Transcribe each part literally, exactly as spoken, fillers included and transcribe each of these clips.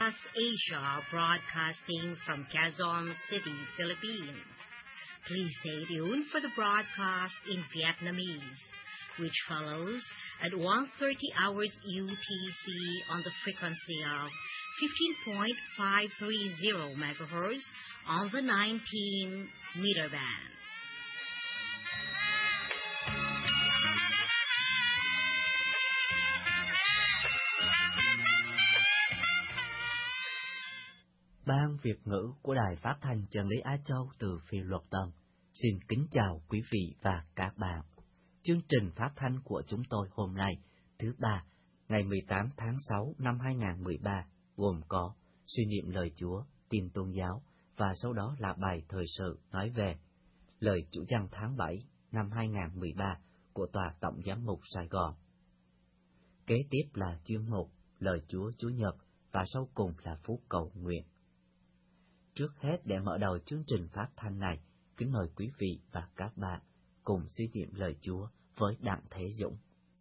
Asia, broadcasting from Quezon City, Philippines. Please stay tuned for the broadcast in Vietnamese, which follows at one thirty hours U T C on the frequency of fifteen point five three zero megahertz on the nineteen meter band. Ban Việt ngữ của Đài Phát thanh Chân lý Á Châu từ Phi Luật Tân xin kính chào quý vị và các bạn. Chương trình phát thanh của chúng tôi hôm nay, thứ ba, ngày mười tám tháng sáu năm hai nghìn không trăm mười ba, gồm có suy niệm lời Chúa, tin tôn giáo và sau đó là bài thời sự nói về lời Chủ nhật tháng bảy năm hai nghìn không trăm mười ba của Tòa Tổng Giám mục Sài Gòn. Kế tiếp là chuyên mục lời Chúa Chúa Nhật và sau cùng là phút cầu nguyện. Trước hết, để mở đầu chương trình phát thanh này, kính mời quý vị và các bạn cùng suy niệm lời Chúa với Đặng Thế Dũng.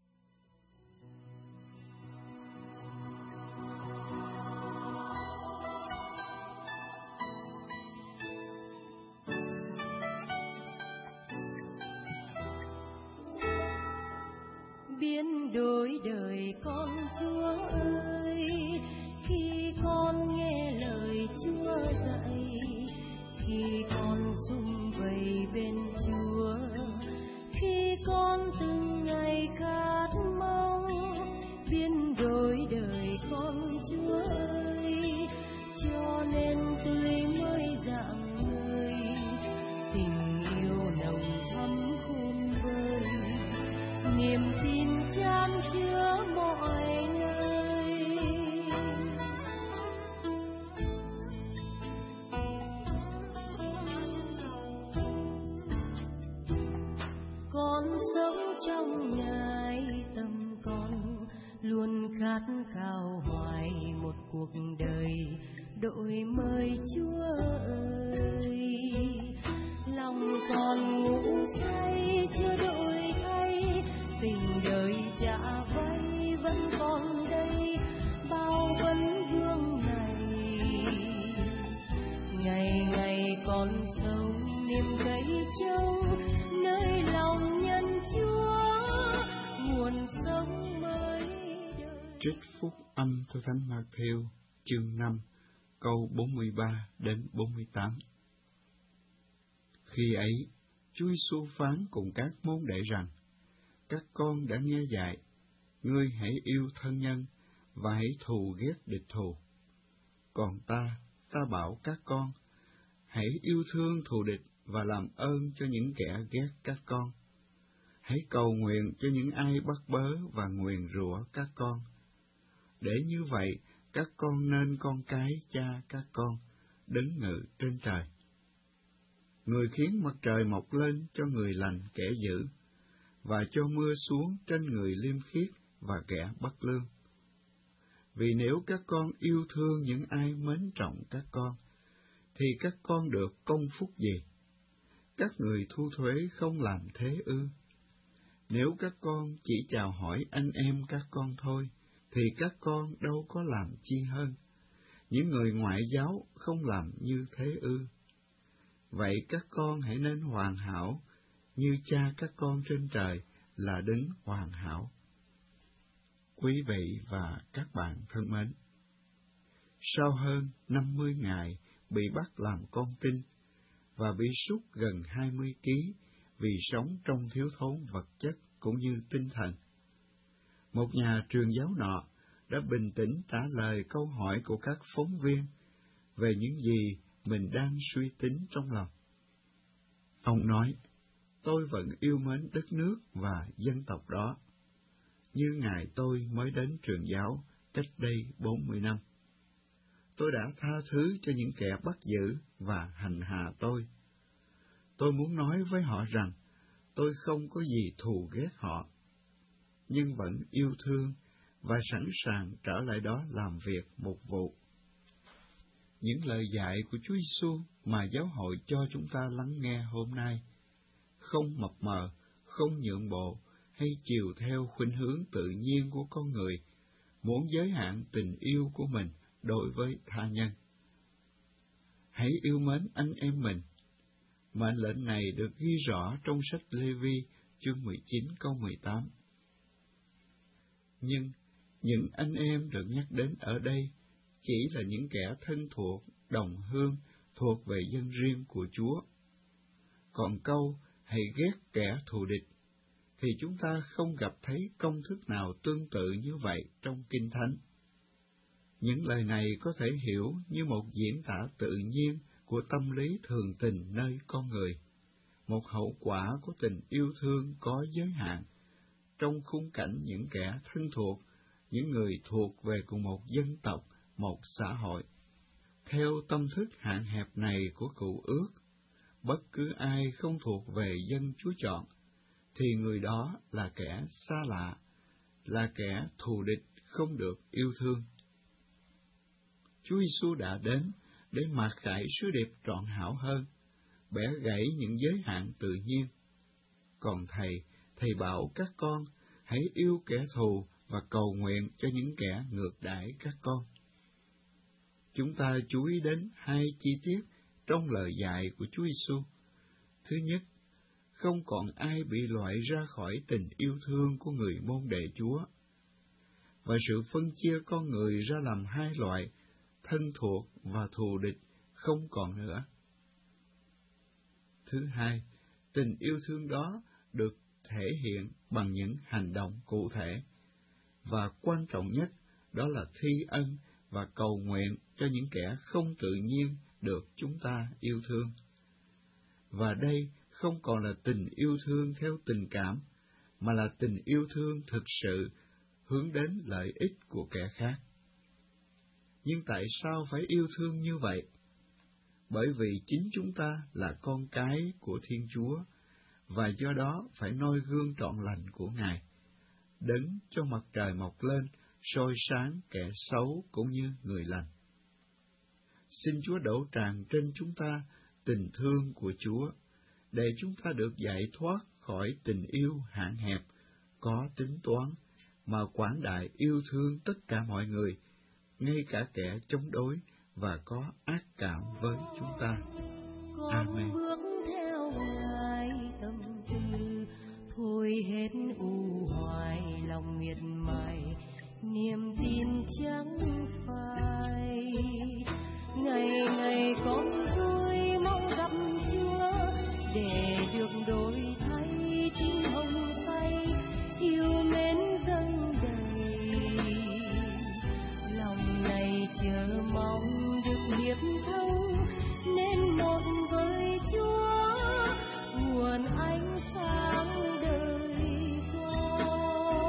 Biến đổi đời con Chúa ơi, khi con nghe lời Chúa dạy, khi con sum vầy bên Chúa, khi con từng ngày khát mong. Biến đổi đời con Chúa ơi, cho nên tươi mới rạng ngời, tình yêu nồng thắm khôn vơi, niềm tin chan chứa mọi nơi. Con sống trong Ngài, tâm con luôn khát khao hoài một cuộc đời đổi mới Chúa ơi. Lòng còn ngủ say chưa đổi thay, tình đời trả vay vẫn còn đây, bao vấn vương này. Ngày ngày còn sống niềm cấy trông, nơi lòng nhân Chúa, nguồn sống mới đời. Trích phúc âm theo Thánh Ma-thi-êu chương năm, câu bốn mươi ba đến bốn mươi tám. Khi ấy, Chúa Giêsu phán cùng các môn đệ rằng: Các con đã nghe dạy, ngươi hãy yêu thân nhân và hãy thù ghét địch thù. Còn ta, ta bảo các con, hãy yêu thương thù địch và làm ơn cho những kẻ ghét các con. Hãy cầu nguyện cho những ai bắt bớ và nguyền rủa các con. Để như vậy, các con nên con cái cha các con, đứng ngự trên trời. Người khiến mặt trời mọc lên cho người lành kẻ dữ, và cho mưa xuống trên người liêm khiết và kẻ bất lương. Vì nếu các con yêu thương những ai mến trọng các con, thì các con được công phúc gì? Các người thu thuế không làm thế ư? Nếu các con chỉ chào hỏi anh em các con thôi, thì các con đâu có làm chi hơn? Những người ngoại giáo không làm như thế ư? Vậy các con hãy nên hoàn hảo, như cha các con trên trời là đấng hoàn hảo. Quý vị và các bạn thân mến, sau hơn năm mươi ngày bị bắt làm con tin và bị sút gần hai mươi ký vì sống trong thiếu thốn vật chất cũng như tinh thần, một nhà truyền giáo nọ đã bình tĩnh trả lời câu hỏi của các phóng viên về những gì mình đang suy tính trong lòng. Ông nói: Tôi vẫn yêu mến đất nước và dân tộc đó, như ngày tôi mới đến truyền giáo cách đây bốn mươi năm. Tôi đã tha thứ cho những kẻ bắt giữ và hành hạ tôi. Tôi muốn nói với họ rằng tôi không có gì thù ghét họ, nhưng vẫn yêu thương và sẵn sàng trở lại đó làm việc mục vụ. Những lời dạy của Chúa Giêsu mà giáo hội cho chúng ta lắng nghe hôm nay không mập mờ, không nhượng bộ hay chiều theo khuynh hướng tự nhiên của con người, muốn giới hạn tình yêu của mình đối với tha nhân. Hãy yêu mến anh em mình. Mệnh lệnh này được ghi rõ trong sách Lê-vi chương mười chín câu mười tám. Nhưng những anh em được nhắc đến ở đây chỉ là những kẻ thân thuộc, đồng hương, thuộc về dân riêng của Chúa. Còn câu hãy ghét kẻ thù địch thì chúng ta không gặp thấy công thức nào tương tự như vậy trong Kinh Thánh. Những lời này có thể hiểu như một diễn tả tự nhiên của tâm lý thường tình nơi con người, một hậu quả của tình yêu thương có giới hạn, trong khung cảnh những kẻ thân thuộc, những người thuộc về cùng một dân tộc, một xã hội. Theo tâm thức hạn hẹp này của Cựu Ước, bất cứ ai không thuộc về dân Chúa chọn, thì người đó là kẻ xa lạ, là kẻ thù địch không được yêu thương. Chúa Giêsu đã đến để mặc khải sứ điệp trọn hảo hơn, bẻ gãy những giới hạn tự nhiên. Còn Thầy, Thầy bảo các con hãy yêu kẻ thù và cầu nguyện cho những kẻ ngược đãi các con. Chúng ta chú ý đến hai chi tiết trong lời dạy của Chúa Giêsu. Thứ nhất, không còn ai bị loại ra khỏi tình yêu thương của người môn đệ Chúa, và sự phân chia con người ra làm hai loại, thân thuộc và thù địch, không còn nữa. Thứ hai, tình yêu thương đó được thể hiện bằng những hành động cụ thể, và quan trọng nhất đó là thi ân và cầu nguyện cho những kẻ không tự nhiên được chúng ta yêu thương. Và đây không còn là tình yêu thương theo tình cảm, mà là tình yêu thương thực sự hướng đến lợi ích của kẻ khác. Nhưng tại sao phải yêu thương như vậy? Bởi vì chính chúng ta là con cái của Thiên Chúa, và do đó phải noi gương trọn lành của Ngài, đấng cho mặt trời mọc lên, soi sáng kẻ xấu cũng như người lành. Xin Chúa đổ tràn trên chúng ta tình thương của Chúa, để chúng ta được giải thoát khỏi tình yêu hạn hẹp, có tính toán, mà quảng đại yêu thương tất cả mọi người, ngay cả kẻ chống đối và có ác cảm với chúng ta. Amen. Bước theo Ngài tâm tư, thôi hết u hoài lòng miệt mài, niềm tin chẳng phai. Ngày ngày con vui mong gặp Chúa, để được đổi thay chính hồng say, yêu mến dâng đầy. Lòng này chờ mong được hiệp thông, nên một với Chúa, nguồn ánh sáng đời con.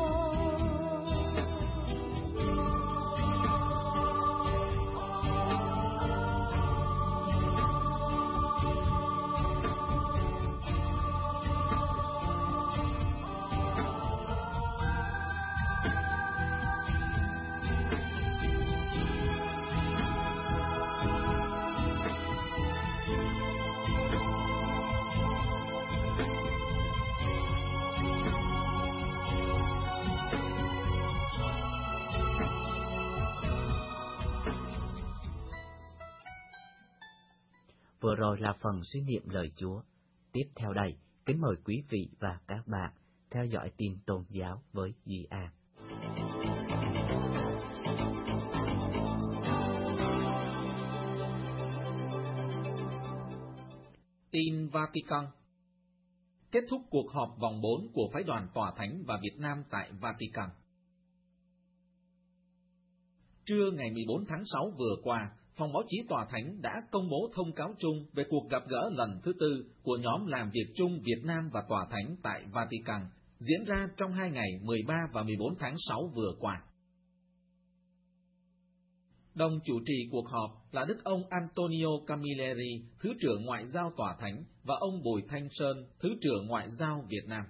Vừa rồi là phần suy niệm lời Chúa. Tiếp theo đây, kính mời quý vị và các bạn theo dõi tin tôn giáo với Duy An. Tin Vatican. Kết thúc cuộc họp vòng bốn của Phái đoàn Tòa Thánh và Việt Nam tại Vatican. Trưa ngày mười bốn tháng sáu vừa qua, Phòng báo chí Tòa Thánh đã công bố thông cáo chung về cuộc gặp gỡ lần thứ tư của nhóm làm việc chung Việt Nam và Tòa Thánh tại Vatican, diễn ra trong hai ngày mười ba và mười bốn tháng sáu vừa qua. Đồng chủ trì cuộc họp là Đức ông Antonio Camilleri, Thứ trưởng Ngoại giao Tòa Thánh, và ông Bùi Thanh Sơn, Thứ trưởng Ngoại giao Việt Nam.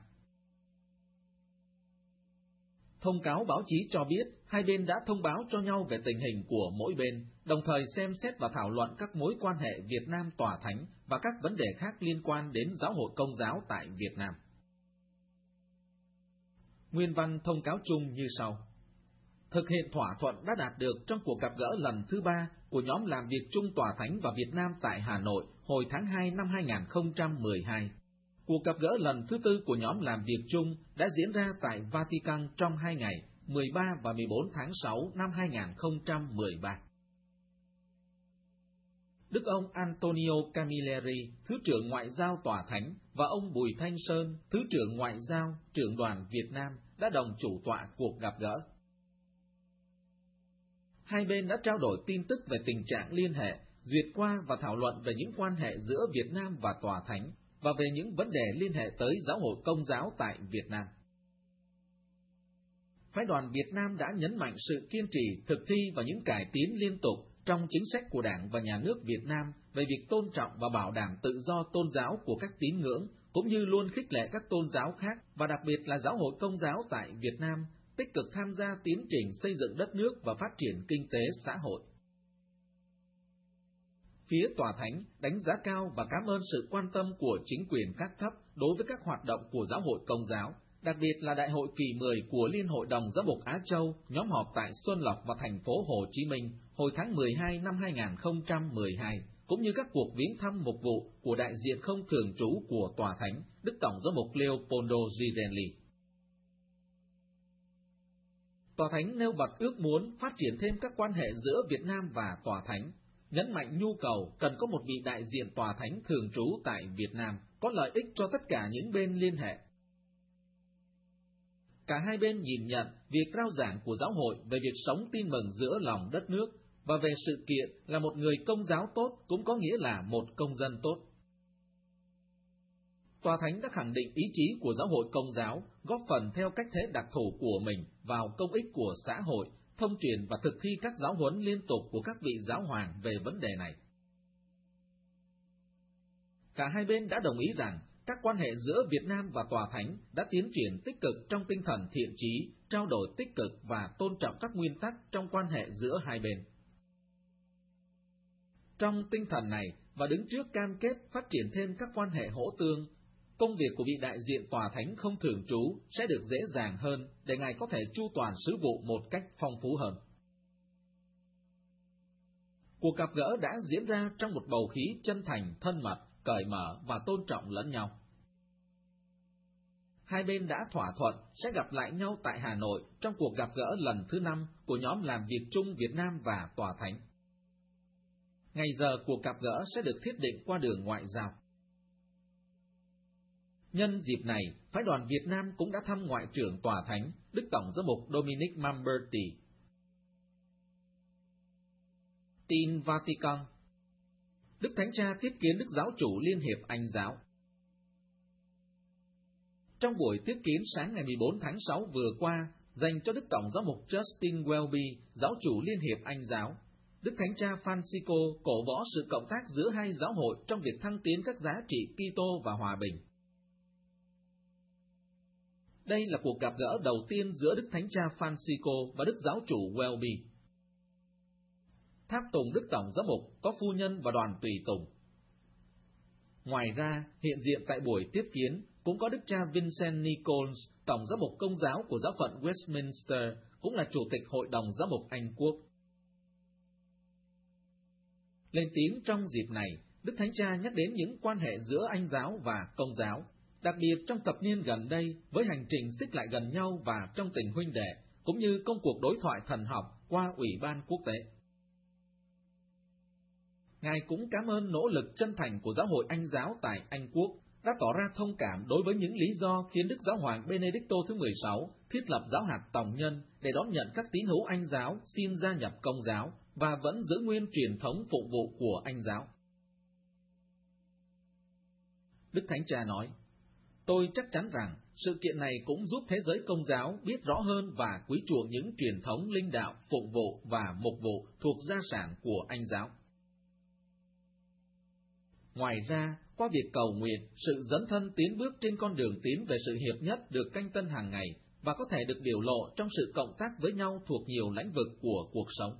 Thông cáo báo chí cho biết hai bên đã thông báo cho nhau về tình hình của mỗi bên, đồng thời xem xét và thảo luận các mối quan hệ Việt Nam Tòa Thánh và các vấn đề khác liên quan đến giáo hội Công giáo tại Việt Nam. Nguyên văn thông cáo chung như sau. thực hiện thỏa thuận đã đạt được trong cuộc gặp gỡ lần thứ ba của nhóm làm việc chung Tòa Thánh và Việt Nam tại Hà Nội hồi tháng hai năm hai nghìn không trăm mười hai. Cuộc gặp gỡ lần thứ tư của nhóm làm việc chung đã diễn ra tại Vatican trong hai ngày mười ba và mười bốn tháng sáu năm hai nghìn không trăm mười ba. Đức ông Antonio Camilleri, Thứ trưởng Ngoại giao Tòa Thánh, và ông Bùi Thanh Sơn, Thứ trưởng Ngoại giao, trưởng đoàn Việt Nam đã đồng chủ tọa cuộc gặp gỡ. Hai bên đã trao đổi tin tức về tình trạng liên hệ, duyệt qua và thảo luận về những quan hệ giữa Việt Nam và Tòa Thánh, và về những vấn đề liên hệ tới Giáo hội Công giáo tại Việt Nam. Phái đoàn Việt Nam đã nhấn mạnh sự kiên trì, thực thi và những cải tiến liên tục trong chính sách của Đảng và Nhà nước Việt Nam về việc tôn trọng và bảo đảm tự do tôn giáo của các tín ngưỡng, cũng như luôn khích lệ các tôn giáo khác, và đặc biệt là Giáo hội Công giáo tại Việt Nam, tích cực tham gia tiến trình xây dựng đất nước và phát triển kinh tế xã hội. Phía Tòa Thánh đánh giá cao và cảm ơn sự quan tâm của chính quyền các cấp đối với các hoạt động của Giáo hội Công giáo, đặc biệt là Đại hội kỳ mười của Liên hội đồng Giám mục Á Châu nhóm họp tại Xuân Lộc và thành phố Hồ Chí Minh hồi tháng mười hai năm hai nghìn không trăm mười hai, cũng như các cuộc viếng thăm mục vụ của đại diện không thường trú của Tòa Thánh, Đức Tổng Giám mục Leopoldo Girelli. Tòa Thánh nêu bật ước muốn phát triển thêm các quan hệ giữa Việt Nam và Tòa Thánh, nhấn mạnh nhu cầu cần có một vị đại diện Tòa Thánh thường trú tại Việt Nam, có lợi ích cho tất cả những bên liên hệ. Cả hai bên nhìn nhận việc rao giảng của giáo hội về việc sống tin mừng giữa lòng đất nước và về sự kiện là một người công giáo tốt cũng có nghĩa là một công dân tốt. Tòa Thánh đã khẳng định ý chí của Giáo hội Công giáo, góp phần theo cách thế đặc thù của mình vào công ích của xã hội, thông truyền và thực thi các giáo huấn liên tục của các vị giáo hoàng về vấn đề này. Cả hai bên đã đồng ý rằng các quan hệ giữa Việt Nam và Tòa Thánh đã tiến triển tích cực trong tinh thần thiện chí, trao đổi tích cực và tôn trọng các nguyên tắc trong quan hệ giữa hai bên. Trong tinh thần này, và đứng trước cam kết phát triển thêm các quan hệ hỗ tương, công việc của vị đại diện Tòa Thánh không thường trú sẽ được dễ dàng hơn để Ngài có thể chu toàn sứ vụ một cách phong phú hơn. Cuộc gặp gỡ đã diễn ra trong một bầu khí chân thành, thân mật, cởi mở và tôn trọng lẫn nhau. Hai bên đã thỏa thuận sẽ gặp lại nhau tại Hà Nội trong cuộc gặp gỡ lần thứ năm của nhóm làm việc chung Việt Nam và Tòa Thánh. Ngày giờ cuộc gặp gỡ sẽ được thiết định qua đường ngoại giao. Nhân dịp này, phái đoàn Việt Nam cũng đã thăm Ngoại trưởng Tòa Thánh, Đức Tổng Giám mục Dominic Mamberti. Tin Vatican. Đức Thánh Cha tiếp kiến Đức Giáo chủ Liên hiệp Anh giáo. Trong buổi tiếp kiến sáng ngày mười bốn tháng sáu vừa qua, dành cho Đức Tổng Giám mục Justin Welby, Giáo chủ Liên hiệp Anh giáo, Đức Thánh Cha Francisco cổ võ sự cộng tác giữa hai giáo hội trong việc thăng tiến các giá trị Kitô và hòa bình. Đây là cuộc gặp gỡ đầu tiên giữa Đức Thánh Cha Francisco và Đức Giáo chủ Welby. Tháp tùng Đức Tổng Giám mục có phu nhân và đoàn tùy tùng. Ngoài ra, hiện diện tại buổi tiếp kiến cũng có Đức cha Vincent Nichols, Tổng Giám mục Công giáo của giáo phận Westminster, cũng là Chủ tịch Hội đồng Giám mục Anh Quốc. Lên tiếng trong dịp này, Đức Thánh Cha nhắc đến những quan hệ giữa Anh giáo và Công giáo, đặc biệt trong thập niên gần đây với hành trình xích lại gần nhau và trong tình huynh đệ, cũng như công cuộc đối thoại thần học qua Ủy ban quốc tế. Ngài cũng cảm ơn nỗ lực chân thành của Giáo hội Anh giáo tại Anh Quốc, đã tỏ ra thông cảm đối với những lý do khiến Đức Giáo hoàng Benedicto thứ mười sáu thiết lập giáo hạt tòng nhân để đón nhận các tín hữu Anh giáo xin gia nhập Công giáo và vẫn giữ nguyên truyền thống phụng vụ của Anh giáo. Đức Thánh Cha nói, tôi chắc chắn rằng sự kiện này cũng giúp thế giới Công giáo biết rõ hơn và quý chuộng những truyền thống linh đạo, phụng vụ và mục vụ thuộc gia sản của Anh giáo. Ngoài ra, qua việc cầu nguyện, sự dấn thân tiến bước trên con đường tiến về sự hiệp nhất được canh tân hàng ngày và có thể được biểu lộ trong sự cộng tác với nhau thuộc nhiều lĩnh vực của cuộc sống.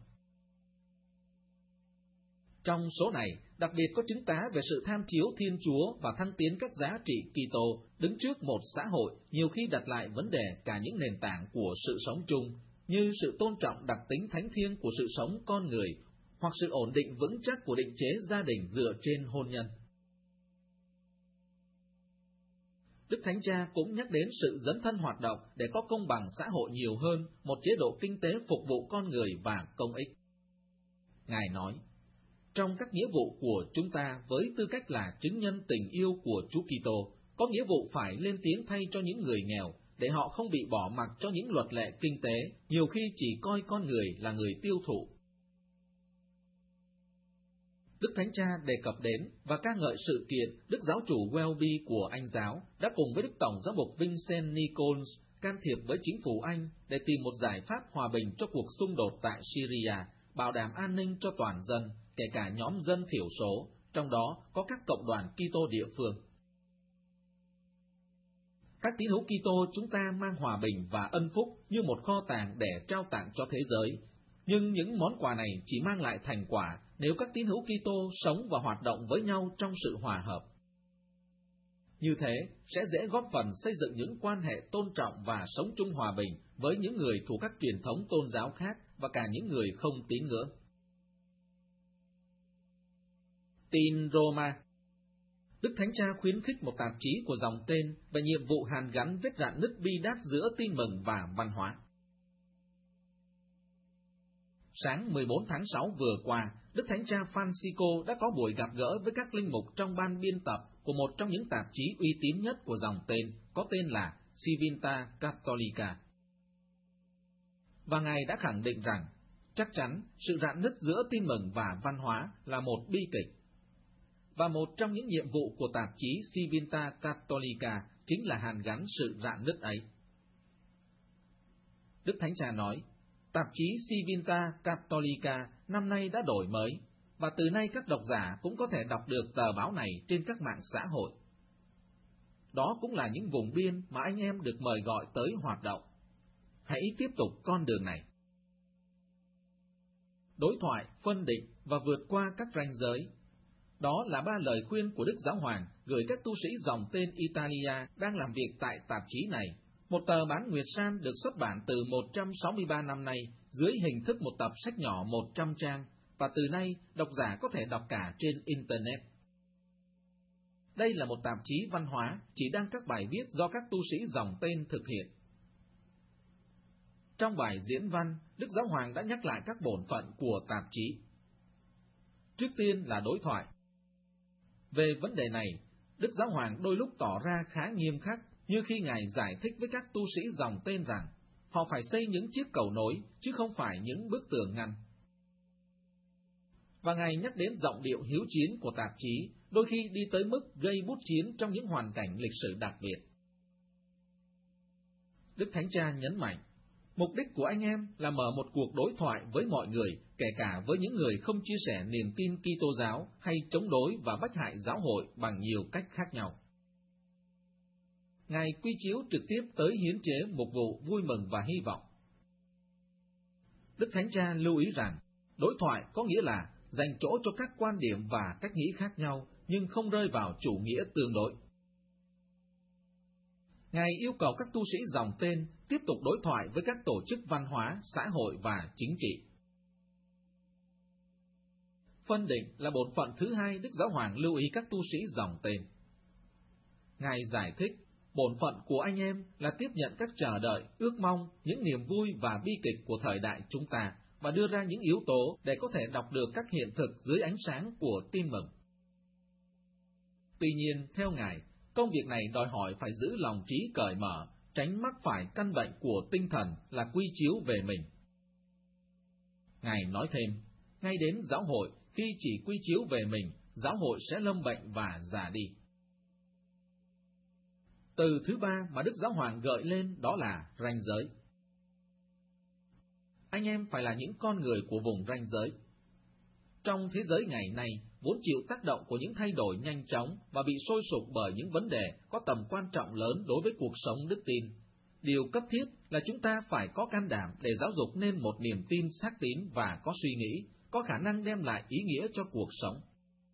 Trong số này, đặc biệt có chứng tá về sự tham chiếu Thiên Chúa và thăng tiến các giá trị Kitô đứng trước một xã hội nhiều khi đặt lại vấn đề cả những nền tảng của sự sống chung, như sự tôn trọng đặc tính thánh thiêng của sự sống con người, hoặc sự ổn định vững chắc của định chế gia đình dựa trên hôn nhân. Đức Thánh Cha cũng nhắc đến sự dấn thân hoạt động để có công bằng xã hội nhiều hơn, một chế độ kinh tế phục vụ con người và công ích. Ngài nói, trong các nghĩa vụ của chúng ta với tư cách là chứng nhân tình yêu của Chúa Kitô, có nghĩa vụ phải lên tiếng thay cho những người nghèo, để họ không bị bỏ mặc cho những luật lệ kinh tế, nhiều khi chỉ coi con người là người tiêu thụ. Đức Thánh Cha đề cập đến và ca ngợi sự kiện Đức Giáo chủ Welby của Anh giáo đã cùng với Đức Tổng giám mục Vincent Nichols can thiệp với chính phủ Anh để tìm một giải pháp hòa bình cho cuộc xung đột tại Syria, bảo đảm an ninh cho toàn dân, kể cả nhóm dân thiểu số, trong đó có các cộng đoàn Kitô địa phương. Các tín hữu Kitô chúng ta mang hòa bình và ân phúc như một kho tàng để trao tặng cho thế giới, nhưng những món quà này chỉ mang lại thành quả nếu các tín hữu Kitô sống và hoạt động với nhau trong sự hòa hợp. Như thế sẽ dễ góp phần xây dựng những quan hệ tôn trọng và sống chung hòa bình với những người thuộc các truyền thống tôn giáo khác và cả những người không tín ngưỡng. Tin Roma. Đức Thánh Cha khuyến khích một tạp chí của dòng tên về nhiệm vụ hàn gắn vết rạn nứt bi đát giữa tin mừng và văn hóa. Sáng mười bốn tháng sáu vừa qua, Đức Thánh Cha Francisco đã có buổi gặp gỡ với các linh mục trong ban biên tập của một trong những tạp chí uy tín nhất của dòng tên, có tên là Civiltà Cattolica. Và Ngài đã khẳng định rằng, chắc chắn sự rạn nứt giữa tin mừng và văn hóa là một bi kịch. Và một trong những nhiệm vụ của tạp chí Civiltà Cattolica chính là hàn gắn sự rạn nứt ấy. Đức Thánh Cha nói, tạp chí Civiltà Cattolica năm nay đã đổi mới, và từ nay các độc giả cũng có thể đọc được tờ báo này trên các mạng xã hội. Đó cũng là những vùng biên mà anh em được mời gọi tới hoạt động. Hãy tiếp tục con đường này. Đối thoại, phân định và vượt qua các ranh giới. Đó là ba lời khuyên của Đức Giáo Hoàng gửi các tu sĩ dòng tên Italia đang làm việc tại tạp chí này, một tờ bán nguyệt san được xuất bản từ một trăm sáu mươi ba năm nay dưới hình thức một tập sách nhỏ một trăm trang, và từ nay độc giả có thể đọc cả trên Internet. Đây là một tạp chí văn hóa chỉ đăng các bài viết do các tu sĩ dòng tên thực hiện. Trong bài diễn văn, Đức Giáo Hoàng đã nhắc lại các bổn phận của tạp chí. Trước tiên là đối thoại. Về vấn đề này, Đức Giáo Hoàng đôi lúc tỏ ra khá nghiêm khắc, như khi Ngài giải thích với các tu sĩ dòng tên rằng họ phải xây những chiếc cầu nối, chứ không phải những bức tường ngăn. Và Ngài nhắc đến giọng điệu hiếu chiến của tạp chí, đôi khi đi tới mức gây bút chiến trong những hoàn cảnh lịch sử đặc biệt. Đức Thánh Cha nhấn mạnh, mục đích của anh em là mở một cuộc đối thoại với mọi người, kể cả với những người không chia sẻ niềm tin Kitô giáo hay chống đối và bách hại giáo hội bằng nhiều cách khác nhau. Ngài quy chiếu trực tiếp tới hiến chế mục vụ vui mừng và hy vọng. Đức Thánh Cha lưu ý rằng, đối thoại có nghĩa là dành chỗ cho các quan điểm và cách nghĩ khác nhau, nhưng không rơi vào chủ nghĩa tương đối. Ngài yêu cầu các tu sĩ dòng tên tiếp tục đối thoại với các tổ chức văn hóa, xã hội và chính trị. Phân định là bổn phận thứ hai Đức Giáo Hoàng lưu ý các tu sĩ dòng tên. Ngài giải thích, bổn phận của anh em là tiếp nhận các chờ đợi, ước mong, những niềm vui và bi kịch của thời đại chúng ta, và đưa ra những yếu tố để có thể đọc được các hiện thực dưới ánh sáng của tin mừng. Tuy nhiên, theo Ngài, công việc này đòi hỏi phải giữ lòng trí cởi mở, tránh mắc phải căn bệnh của tinh thần là quy chiếu về mình. Ngài nói thêm, ngay đến giáo hội, khi chỉ quy chiếu về mình, giáo hội sẽ lâm bệnh và già đi. Từ thứ ba mà Đức Giáo Hoàng gợi lên đó là ranh giới. Anh em phải là những con người của vùng ranh giới. Trong thế giới ngày nay, vốn chịu tác động của những thay đổi nhanh chóng và bị sôi sục bởi những vấn đề có tầm quan trọng lớn đối với cuộc sống đức tin, điều cấp thiết là chúng ta phải có can đảm để giáo dục nên một niềm tin xác tín và có suy nghĩ, có khả năng đem lại ý nghĩa cho cuộc sống.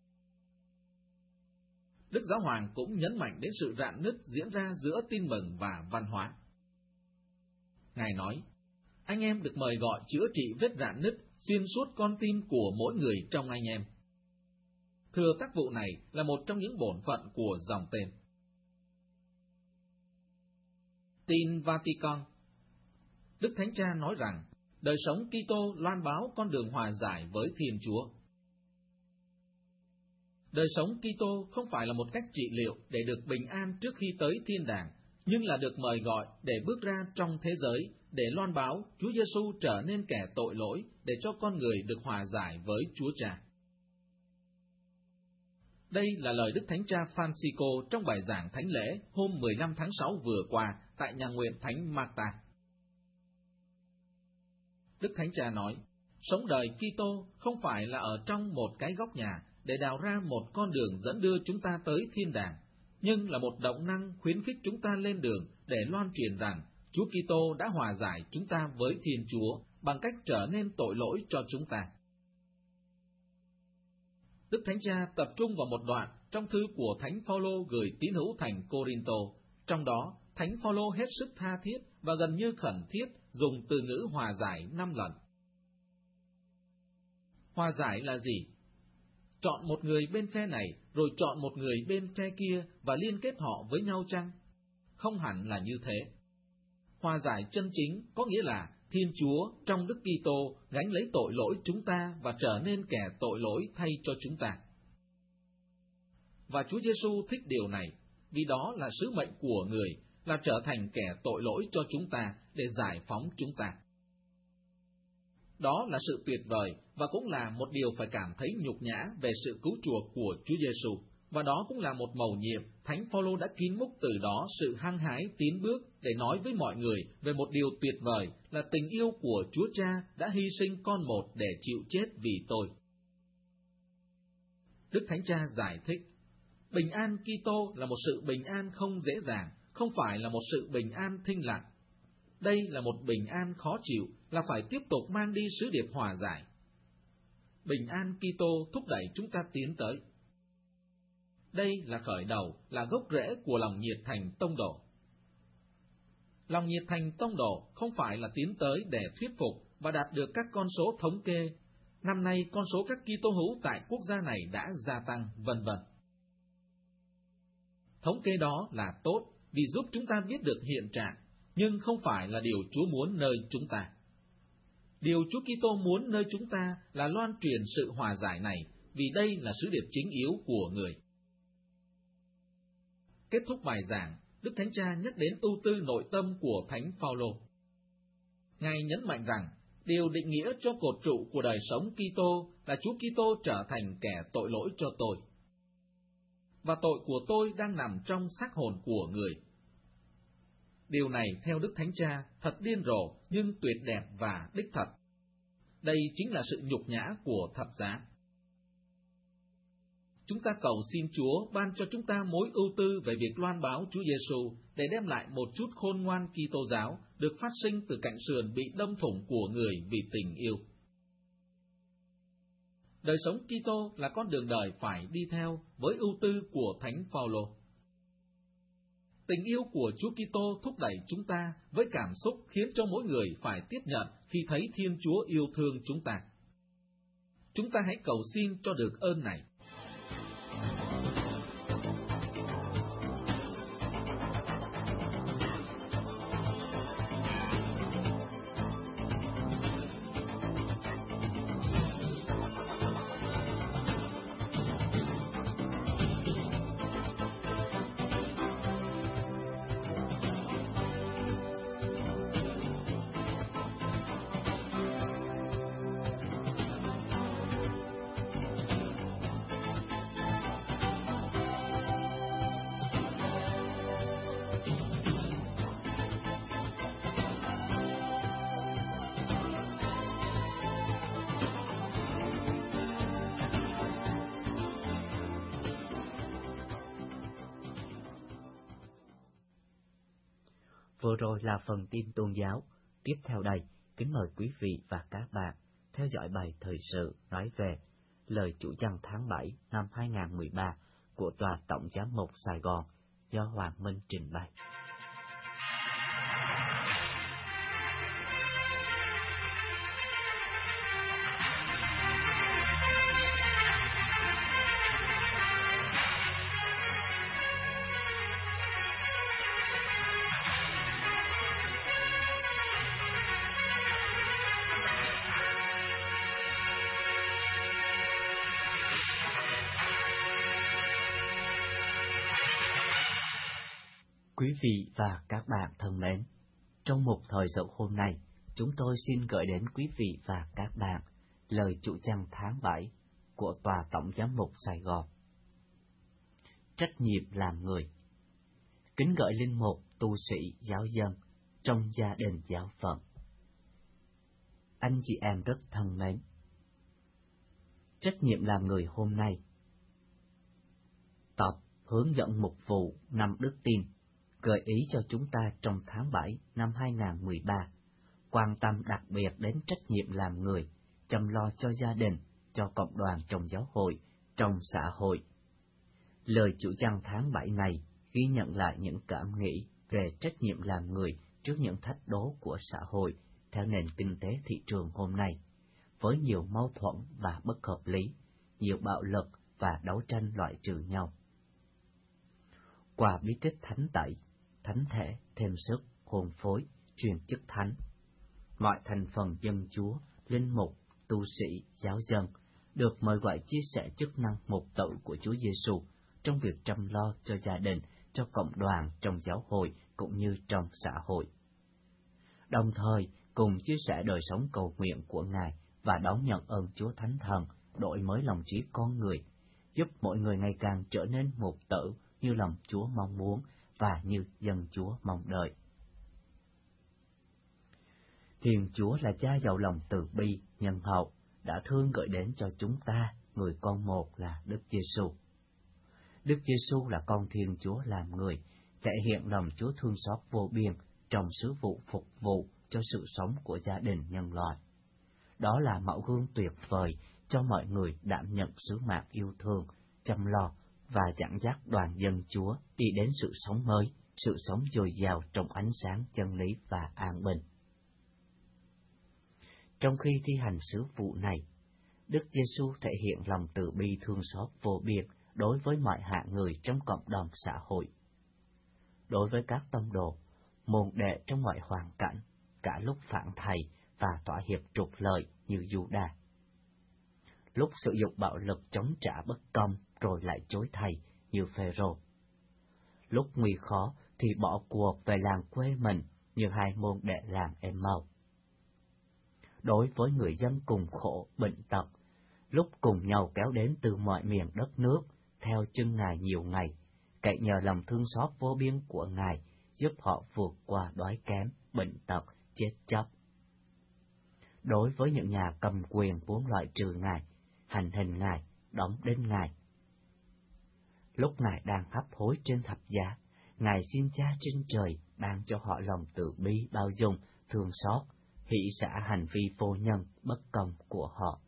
Đức Giáo Hoàng cũng nhấn mạnh đến sự rạn nứt diễn ra giữa tin mừng và văn hóa. Ngài nói, Anh em được mời gọi chữa trị vết rạn nứt xuyên suốt con tim của mỗi người trong anh em. Thừa tác vụ này là một trong những bổn phận của dòng tên. Tin Vatican. Đức Thánh Cha nói rằng, đời sống Kitô loan báo con đường hòa giải với Thiên Chúa. Đời sống Kitô không phải là một cách trị liệu để được bình an trước khi tới thiên đàng, nhưng là được mời gọi để bước ra trong thế giới, để loan báo Chúa Giêsu trở nên kẻ tội lỗi, để cho con người được hòa giải với Chúa Cha. Đây là lời Đức Thánh Cha Francisco trong bài giảng thánh lễ hôm mười lăm tháng sáu vừa qua tại nhà nguyện Thánh Marta. Đức Thánh Cha nói, sống đời Kitô không phải là ở trong một cái góc nhà để đào ra một con đường dẫn đưa chúng ta tới thiên đàng, nhưng là một động năng khuyến khích chúng ta lên đường để loan truyền rằng Chúa Kitô đã hòa giải chúng ta với Thiên Chúa bằng cách trở nên tội lỗi cho chúng ta. Đức Thánh Cha tập trung vào một đoạn trong thư của Thánh Phaolô gửi tín hữu thành Cô-rin-tô, trong đó Thánh Phaolô hết sức tha thiết và gần như khẩn thiết dùng từ ngữ hòa giải năm lần. Hòa giải là gì? Chọn một người bên phe này, rồi chọn một người bên phe kia và liên kết họ với nhau chăng? Không hẳn là như thế. Hòa giải chân chính có nghĩa là Thiên Chúa trong Đức Kitô gánh lấy tội lỗi chúng ta và trở nên kẻ tội lỗi thay cho chúng ta. Và Chúa Giêsu thích điều này, vì đó là sứ mệnh của người, là trở thành kẻ tội lỗi cho chúng ta để giải phóng chúng ta. Đó là sự tuyệt vời và cũng là một điều phải cảm thấy nhục nhã về sự cứu chuộc của Chúa Giêsu, và đó cũng là một mầu nhiệm Thánh Phaolô đã kín múc từ đó sự hăng hái tiến bước để nói với mọi người về một điều tuyệt vời là tình yêu của Chúa Cha đã hy sinh con một để chịu chết vì tôi. Đức Thánh Cha giải thích, bình an Kitô là một sự bình an không dễ dàng, không phải là một sự bình an thinh lặng. Đây là một bình an khó chịu, là phải tiếp tục mang đi sứ điệp hòa giải. Bình an Kitô thúc đẩy chúng ta tiến tới. Đây là khởi đầu, là gốc rễ của lòng nhiệt thành tông đồ. Lòng nhiệt thành tông đồ không phải là tiến tới để thuyết phục và đạt được các con số thống kê. Năm nay con số các Kitô hữu tại quốc gia này đã gia tăng, vân vân. Thống kê đó là tốt vì giúp chúng ta biết được hiện trạng, nhưng không phải là điều Chúa muốn nơi chúng ta. Điều Chúa Kitô muốn nơi chúng ta là loan truyền sự hòa giải này, vì đây là sứ điệp chính yếu của người. Kết thúc bài giảng, Đức Thánh Cha nhắc đến ưu tư nội tâm của Thánh Phaolô. Ngài nhấn mạnh rằng, điều định nghĩa cho cột trụ của đời sống Kitô là Chúa Kitô trở thành kẻ tội lỗi cho tôi. Và tội của tôi đang nằm trong xác hồn của người. Điều này theo Đức Thánh Cha thật điên rồ nhưng tuyệt đẹp và đích thật. Đây chính là sự nhục nhã của thập giá. Chúng ta cầu xin Chúa ban cho chúng ta mối ưu tư về việc loan báo Chúa Giêsu để đem lại một chút khôn ngoan Kitô giáo được phát sinh từ cạnh sườn bị đâm thủng của người vì tình yêu. Đời sống Kitô là con đường đời phải đi theo với ưu tư của Thánh Phaolô. Tình yêu của Chúa Kitô thúc đẩy chúng ta với cảm xúc khiến cho mỗi người phải tiếp nhận khi thấy Thiên Chúa yêu thương chúng ta. Chúng ta hãy cầu xin cho được ơn này. Vừa rồi là phần tin tôn giáo. Tiếp theo đây, kính mời quý vị và các bạn theo dõi bài thời sự nói về lời chủ nhật tháng bảy năm hai nghìn không trăm mười ba của Tòa Tổng Giám mục Sài Gòn do Hoàng Minh trình bày. Quý vị và các bạn thân mến, trong một thời dậu hôm nay, chúng tôi xin gửi đến quý vị và các bạn lời chủ trăng tháng bảy của Tòa Tổng Giám mục Sài Gòn. Trách nhiệm làm người. Kính gửi linh mục, tu sĩ, giáo dân trong gia đình giáo phận. Anh chị em rất thân mến, trách nhiệm làm người hôm nay, tập hướng dẫn mục vụ năm đức tin gợi ý cho chúng ta trong tháng bảy năm hai nghìn không trăm mười ba, quan tâm đặc biệt đến trách nhiệm làm người, chăm lo cho gia đình, cho cộng đoàn trong giáo hội, trong xã hội. Lời chủ trăng tháng bảy này ghi nhận lại những cảm nghĩ về trách nhiệm làm người trước những thách đố của xã hội theo nền kinh tế thị trường hôm nay, với nhiều mâu thuẫn và bất hợp lý, nhiều bạo lực và đấu tranh loại trừ nhau. Qua bí tích thánh tẩy, thánh thể, thêm sức, hôn phối, truyền chức thánh, mọi thành phần dân chúa, linh mục, tu sĩ, giáo dân được mời gọi chia sẻ chức năng mục tử của Chúa Giêsu trong việc chăm lo cho gia đình, cho cộng đoàn trong giáo hội cũng như trong xã hội. Đồng thời, cùng chia sẻ đời sống cầu nguyện của Ngài và đón nhận ơn Chúa Thánh Thần, đổi mới lòng trí con người, giúp mọi người ngày càng trở nên mục tử như lòng Chúa mong muốn và như dân Chúa mong đợi. Thiên Chúa là Cha giàu lòng từ bi, nhân hậu, đã thương gửi đến cho chúng ta người con một là Đức Giêsu. Đức Giêsu là con Thiên Chúa làm người, thể hiện lòng Chúa thương xót vô biên trong sứ vụ phục vụ cho sự sống của gia đình nhân loại. Đó là mẫu gương tuyệt vời cho mọi người đảm nhận sứ mạng yêu thương, chăm lo và dẫn dắt đoàn dân Chúa đi đến sự sống mới, sự sống dồi dào trong ánh sáng chân lý và an bình. Trong khi thi hành sứ vụ này, Đức Giêsu thể hiện lòng từ bi thương xót vô biên đối với mọi hạng người trong cộng đồng xã hội. Đối với các tông đồ, môn đệ trong mọi hoàn cảnh, cả lúc phản thầy và thỏa hiệp trục lợi như Giu-đa, lúc sử dụng bạo lực chống trả bất công rồi lại chối thầy như Phêrô, lúc nguy khó thì bỏ cuộc về làng quê mình như hai môn đệ làng Em-mau. Đối với người dân cùng khổ, bệnh tật, lúc cùng nhau kéo đến từ mọi miền đất nước, theo chân Ngài nhiều ngày, cậy nhờ lòng thương xót vô biên của Ngài, giúp họ vượt qua đói kém, bệnh tật, chết chóc. Đối với những nhà cầm quyền muốn loại trừ Ngài, hành hình Ngài, đóng đinh Ngài. Lúc Ngài đang hấp hối trên thập giá, Ngài xin Cha trên trời ban cho họ lòng từ bi bao dung, thương xót, hỷ xả hành vi vô nhân, bất công của họ.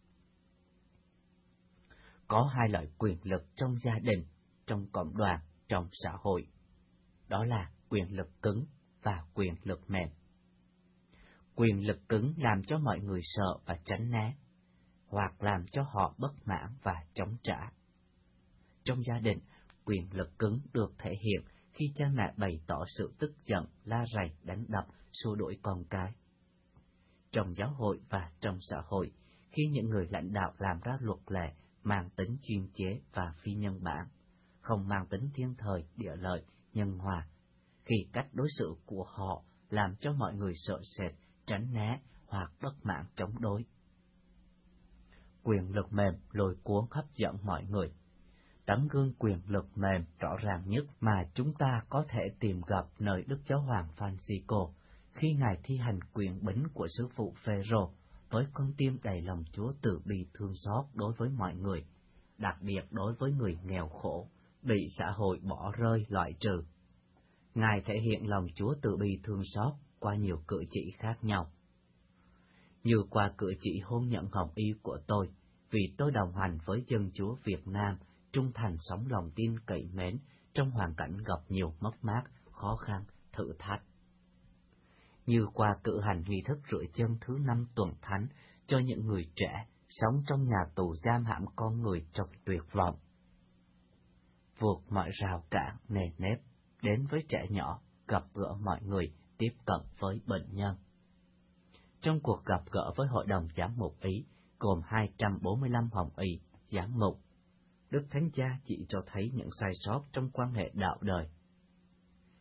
Có hai loại quyền lực trong gia đình, trong cộng đoàn, trong xã hội. Đó là quyền lực cứng và quyền lực mềm. Quyền lực cứng làm cho mọi người sợ và tránh né, hoặc làm cho họ bất mãn và chống trả. Trong gia đình, quyền lực cứng được thể hiện khi cha mẹ bày tỏ sự tức giận, la rầy, đánh đập, xua đuổi con cái. Trong giáo hội và trong xã hội, khi những người lãnh đạo làm ra luật lệ mang tính chuyên chế và phi nhân bản, không mang tính thiên thời, địa lợi, nhân hòa, khi cách đối xử của họ làm cho mọi người sợ sệt, tránh né hoặc bất mãn chống đối. Quyền lực mềm lôi cuốn hấp dẫn mọi người. Tấm gương quyền lực mềm rõ ràng nhất mà chúng ta có thể tìm gặp nơi Đức Giáo hoàng Francisco khi Ngài thi hành quyền bính của sứ phụ Phêrô với con tim đầy lòng Chúa từ bi thương xót đối với mọi người, đặc biệt đối với người nghèo khổ, bị xã hội bỏ rơi loại trừ. Ngài thể hiện lòng Chúa từ bi thương xót qua nhiều cử chỉ khác nhau. Như qua cử chỉ hôn nhận hồng y của tôi, vì tôi đồng hành với dân Chúa Việt Nam, trung thành sống lòng tin cậy mến trong hoàn cảnh gặp nhiều mất mát, khó khăn, thử thách. Như qua cử hành nghi thức rửa chân thứ năm tuần thánh cho những người trẻ sống trong nhà tù giam hãm con người trong tuyệt vọng. Vượt mọi rào cản, nề nếp, đến với trẻ nhỏ, gặp gỡ mọi người, tiếp cận với bệnh nhân. Trong cuộc gặp gỡ với Hội đồng Giám mục Ý, gồm hai trăm bốn mươi lăm hồng y, giám mục, Đức Thánh Cha chỉ cho thấy những sai sót trong quan hệ đạo đời.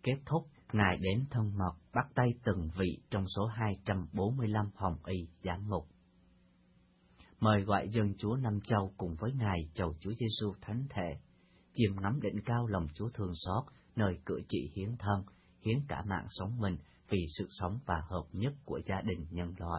Kết thúc, Ngài đến thân mật bắt tay từng vị trong số hai trăm bốn mươi lăm hồng y giám mục. Mời gọi dân Chúa Năm Châu cùng với Ngài chầu Chúa Giêsu thánh thể, chiêm ngắm đỉnh cao lòng Chúa thương xót, nơi cử chỉ hiến thân, hiến cả mạng sống mình vì sự sống và hợp nhất của gia đình nhân loại.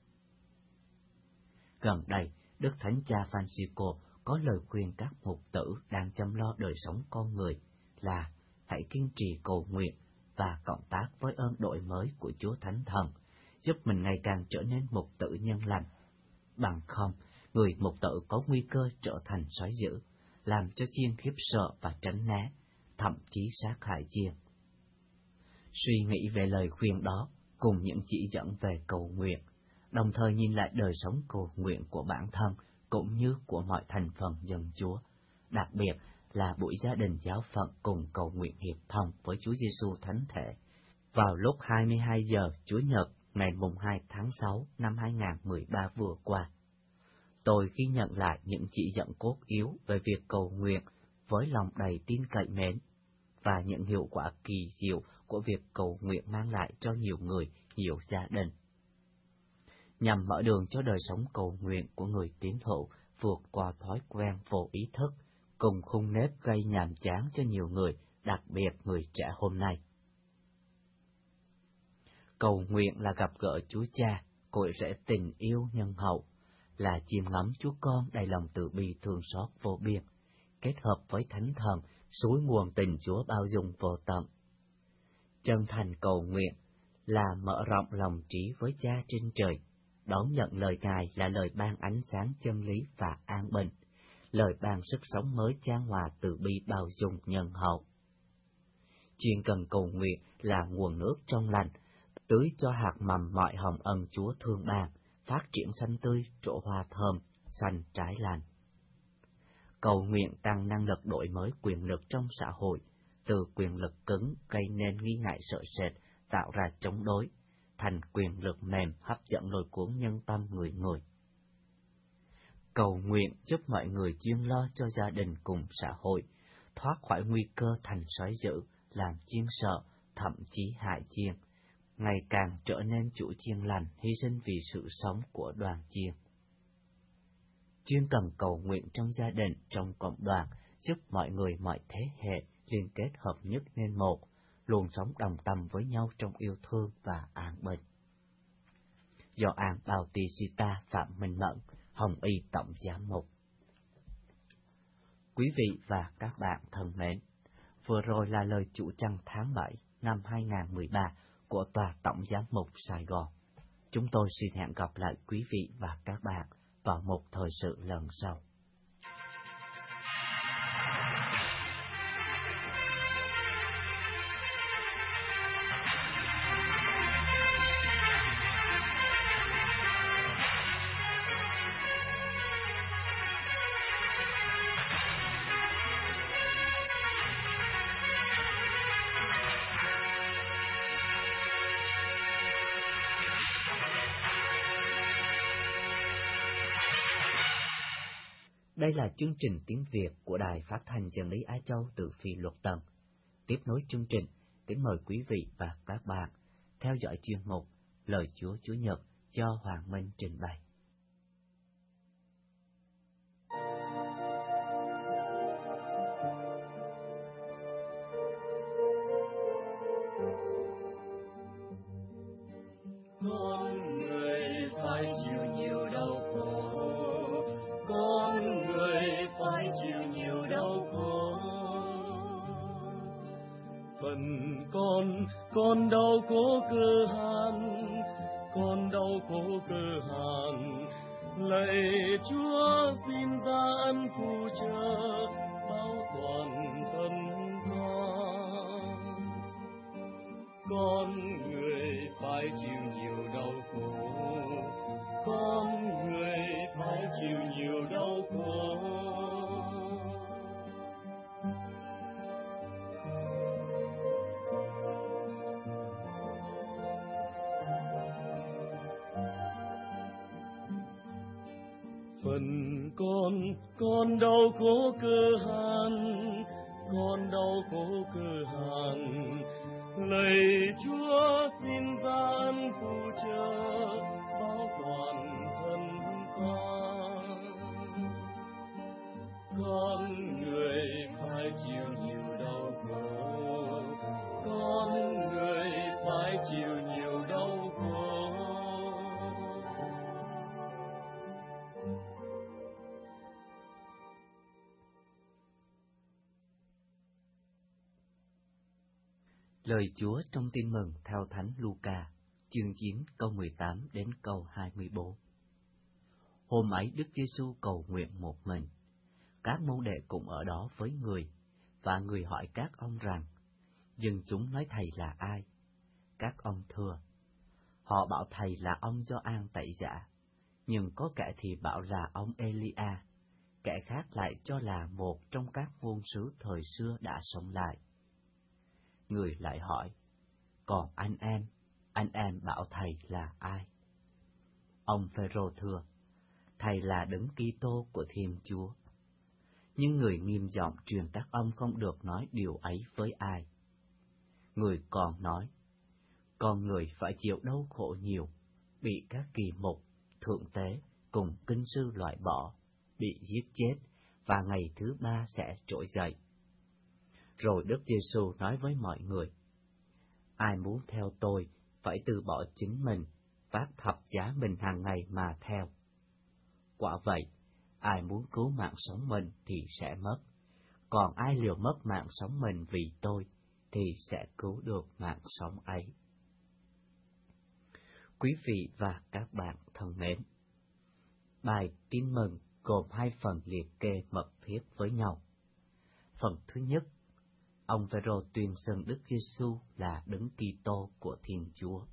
Gần đây, Đức Thánh Cha Francisco có lời khuyên các mục tử đang chăm lo đời sống con người là hãy kiên trì cầu nguyện và cộng tác với ơn đổi mới của Chúa Thánh Thần, giúp mình ngày càng trở nên mục tử nhân lành. Bằng không, người mục tử có nguy cơ trở thành sói dữ, làm cho chiên khiếp sợ và tránh né, thậm chí sát hại chiên. Suy nghĩ về lời khuyên đó cùng những chỉ dẫn về cầu nguyện, đồng thời nhìn lại đời sống cầu nguyện của bản thân cũng như của mọi thành phần dân Chúa, đặc biệt là buổi gia đình giáo phận cùng cầu nguyện hiệp thông với Chúa Giêsu thánh thể vào lúc hai mươi hai giờ Chủ nhật ngày mùng hai tháng sáu năm hai nghìn không trăm mười ba vừa qua. Tôi ghi nhận lại những chỉ dẫn cốt yếu về việc cầu nguyện với lòng đầy tin cậy mến và những hiệu quả kỳ diệu của việc cầu nguyện mang lại cho nhiều người, nhiều gia đình. Nhằm mở đường cho đời sống cầu nguyện của người tín hữu vượt qua thói quen vô ý thức, cùng khung nếp gây nhàm chán cho nhiều người, đặc biệt người trẻ hôm nay. Cầu nguyện là gặp gỡ Chúa Cha, cội rễ tình yêu nhân hậu, là chiêm ngắm Chúa Con đầy lòng từ bi thương xót vô biên, kết hợp với Thánh Thần, suối nguồn tình Chúa bao dung vô tận. Chân thành cầu nguyện là mở rộng lòng trí với Cha trên trời, đón nhận lời Ngài là lời ban ánh sáng chân lý và an bình, lời ban sức sống mới chan hòa từ bi bao dung nhân hậu. Chuyên cần cầu nguyện là nguồn nước trong lành, tưới cho hạt mầm mọi hồng ân Chúa thương ban, phát triển xanh tươi, trổ hoa thơm, xanh trái lành. Cầu nguyện tăng năng lực đổi mới quyền lực trong xã hội, từ quyền lực cứng gây nên nghi ngại sợ sệt, tạo ra chống đối, thành quyền lực mềm hấp dẫn lôi cuốn nhân tâm người người. Cầu nguyện giúp mọi người chuyên lo cho gia đình cùng xã hội, thoát khỏi nguy cơ thành sói dữ, làm chiên sợ, thậm chí hại chiên, ngày càng trở nên chủ chiên lành, hy sinh vì sự sống của đoàn chiên. Chuyên cần cầu nguyện trong gia đình, trong cộng đoàn, giúp mọi người mọi thế hệ liên kết hợp nhất nên một, luôn sống đồng tâm với nhau trong yêu thương và an bình. Gioan Bautista Phạm Minh Mẫn, Hồng Y Tổng Giám mục. Quý vị và các bạn thân mến, vừa rồi là lời chủ trăng tháng bảy năm hai nghìn không trăm mười ba của Tòa Tổng Giám mục Sài Gòn. Chúng tôi xin hẹn gặp lại quý vị và các bạn vào một thời sự lần sau. Đây là chương trình tiếng Việt của Đài Phát thanh Chân lý Á Châu từ Phi Luật Tân. Tiếp nối chương trình, kính mời quý vị và các bạn theo dõi chuyên mục Lời Chúa Chúa Nhật do Hoàng Minh trình bày. Con người phải chịu nhiều đau khổ, con người phải chịu nhiều đau khổ. Phần con, con đau khổ cơ hàn, con đau khổ cơ hàn. Lạy Chúa xin ta ân phù trợ, bao toàn thân con. Con người phải chịu nhiều đau khổ, con người phải chịu nhiều đau khổ. Phần con, con đau khổ cơ hàn, con đau khổ cơ hàn. Lạy Chúa xin ra ân phù trợ bao toàn thân con. Con người phải chịu nhiều đau khổ, con người phải chịu nhiều đau khổ. Lời Chúa trong Tin mừng theo Thánh Luca, chương chín câu mười tám đến câu hai mươi bốn. Hôm ấy Đức Giêsu cầu nguyện một mình, các môn đệ cũng ở đó với người, và người hỏi các ông rằng, dân chúng nói thầy là ai? Các ông thưa, họ bảo thầy là ông Gioan Tẩy Giả, nhưng có kẻ thì bảo là ông Elia, kẻ khác lại cho là một trong các ngôn sứ thời xưa đã sống lại. Người lại hỏi, còn anh em, anh em bảo thầy là ai? Ông Phêrô thưa, thầy là Đấng Kitô của Thiên Chúa. Nhưng người nghiêm giọng truyền các ông không được nói điều ấy với ai. Người còn nói, con người phải chịu đau khổ nhiều, bị các kỳ mục, thượng tế cùng kinh sư loại bỏ, bị giết chết, và ngày thứ ba sẽ trỗi dậy. Rồi Đức Giêsu nói với mọi người, ai muốn theo tôi phải từ bỏ chính mình, vác thập giá mình hàng ngày mà theo. Quả vậy, ai muốn cứu mạng sống mình thì sẽ mất, còn ai liều mất mạng sống mình vì tôi thì sẽ cứu được mạng sống ấy. Quý vị và các bạn thân mến, bài Tin mừng gồm hai phần liệt kê mật thiết với nhau. Phần thứ nhất, ông Phêrô tuyên xưng Đức Giêsu là Đấng Kitô của Thiên Chúa.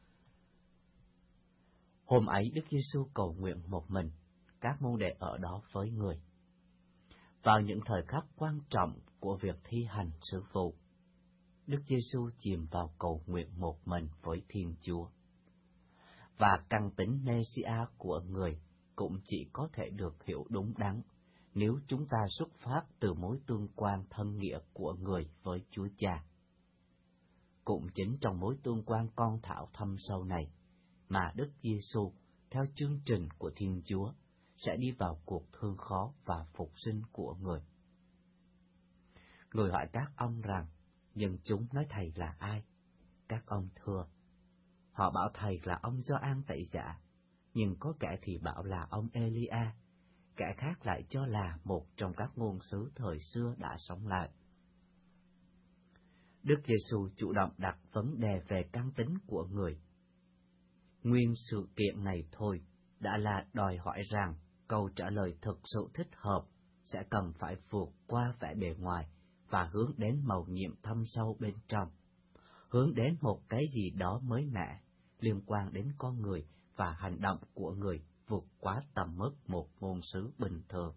Hôm ấy Đức Giêsu cầu nguyện một mình, các môn đệ ở đó với người. Vào những thời khắc quan trọng của việc thi hành sứ vụ, Đức Giêsu chìm vào cầu nguyện một mình với Thiên Chúa. Và căn tính Mê-si-a của người cũng chỉ có thể được hiểu đúng đắn nếu chúng ta xuất phát từ mối tương quan thân nghĩa của người với Chúa Cha. Cũng chính trong mối tương quan con thảo thâm sâu này mà Đức Giêsu theo chương trình của Thiên Chúa sẽ đi vào cuộc thương khó và phục sinh của người. Người hỏi các ông rằng, dân chúng nói thầy là ai? Các ông thưa, họ bảo thầy là ông Gioan Tẩy Giả, nhưng có kẻ thì bảo là ông Elia, kẻ khác lại cho là một trong các ngôn sứ thời xưa đã sống lại. Đức Giêsu chủ động đặt vấn đề về căn tính của người. Nguyên sự kiện này thôi đã là đòi hỏi rằng câu trả lời thực sự thích hợp sẽ cần phải vượt qua vẻ bề ngoài và hướng đến mầu nhiệm thâm sâu bên trong, hướng đến một cái gì đó mới mẻ, liên quan đến con người và hành động của người vượt quá tầm mức một ngôn sứ bình thường.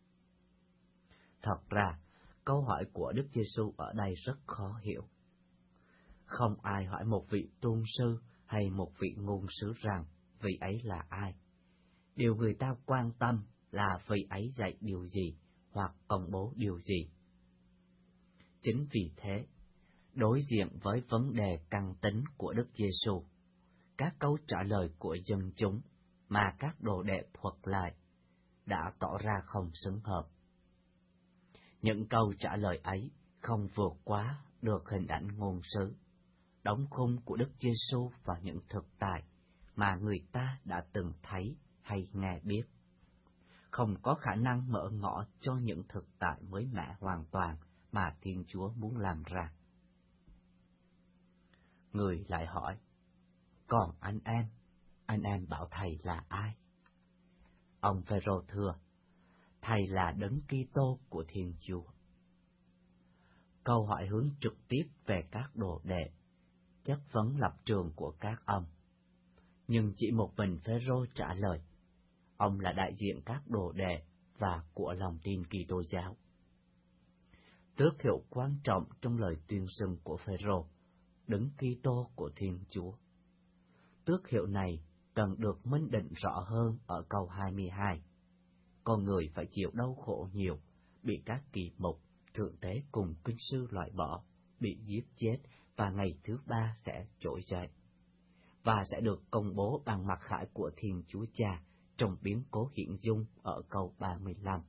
Thật ra, câu hỏi của Đức Giêsu ở đây rất khó hiểu. Không ai hỏi một vị tôn sư hay một vị ngôn sứ rằng vị ấy là ai. Điều người ta quan tâm là vị ấy dạy điều gì hoặc công bố điều gì. Chính vì thế, đối diện với vấn đề căn tính của Đức Giêsu, các câu trả lời của dân chúng mà các đồ đệ thuật lại đã tỏ ra không xứng hợp. Những câu trả lời ấy không vượt quá được hình ảnh ngôn sứ, đóng khung của Đức Giêsu và những thực tại mà người ta đã từng thấy hay nghe biết. Không có khả năng mở ngõ cho những thực tại mới mẻ hoàn toàn mà Thiên Chúa muốn làm ra. Người lại hỏi, còn anh em, anh em bảo thầy là ai? Ông Phêrô thưa, thầy là Đấng Kitô của Thiên Chúa. Câu hỏi hướng trực tiếp về các đồ đệ, chất vấn lập trường của các ông. Nhưng chỉ một mình Phêrô trả lời, ông là đại diện các đồ đệ và của lòng tin Kitô giáo. Tước hiệu quan trọng trong lời tuyên xưng của Phêrô, Đấng Kitô của Thiên Chúa. Tước hiệu này cần được minh định rõ hơn ở câu hai mươi hai. Con người phải chịu đau khổ nhiều, bị các kỳ mục, thượng tế cùng kinh sư loại bỏ, bị giết chết và ngày thứ ba sẽ trỗi dậy, và sẽ được công bố bằng mặc khải của Thiên Chúa Cha trong biến cố hiện dung ở câu ba mươi lăm.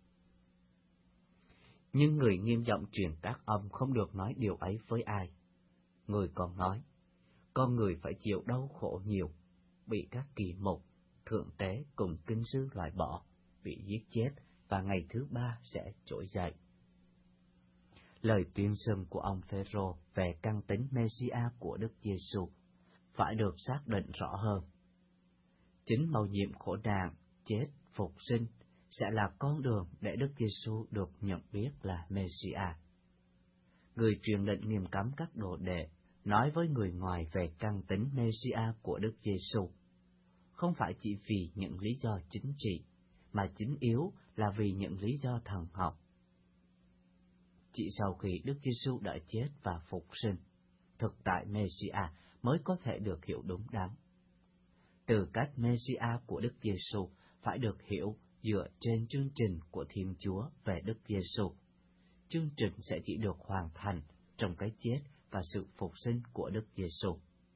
Nhưng người nghiêm giọng truyền các âm không được nói điều ấy với ai. Người còn nói, con người phải chịu đau khổ nhiều, bị các kỳ mục, thượng tế cùng kinh sư loại bỏ, bị giết chết, và ngày thứ ba sẽ trỗi dậy. Lời tuyên xưng của ông Phêrô về căn tính Mê-si-a của Đức Giê-xu phải được xác định rõ hơn. Chính mầu nhiệm khổ nạn, chết, phục sinh sẽ là con đường để Đức Giê-xu được nhận biết là Mê-si-a. Người truyền lệnh nghiêm cấm các đồ đệ nói với người ngoài về căn tính Mê-si-a của Đức Giê-xu, không phải chỉ vì những lý do chính trị, mà chính yếu là vì những lý do thần học. Chỉ sau khi Đức Giê-xu đã chết và phục sinh, thực tại Mê-si-a mới có thể được hiểu đúng đắn. Từ cách Mê-si-a của Đức Giê-xu phải được hiểu dựa trên chương trình của Thiên Chúa về Đức Giê-xu. Chương trình sẽ chỉ được hoàn thành trong cái chết và sự phục sinh của Đức Giê-xu.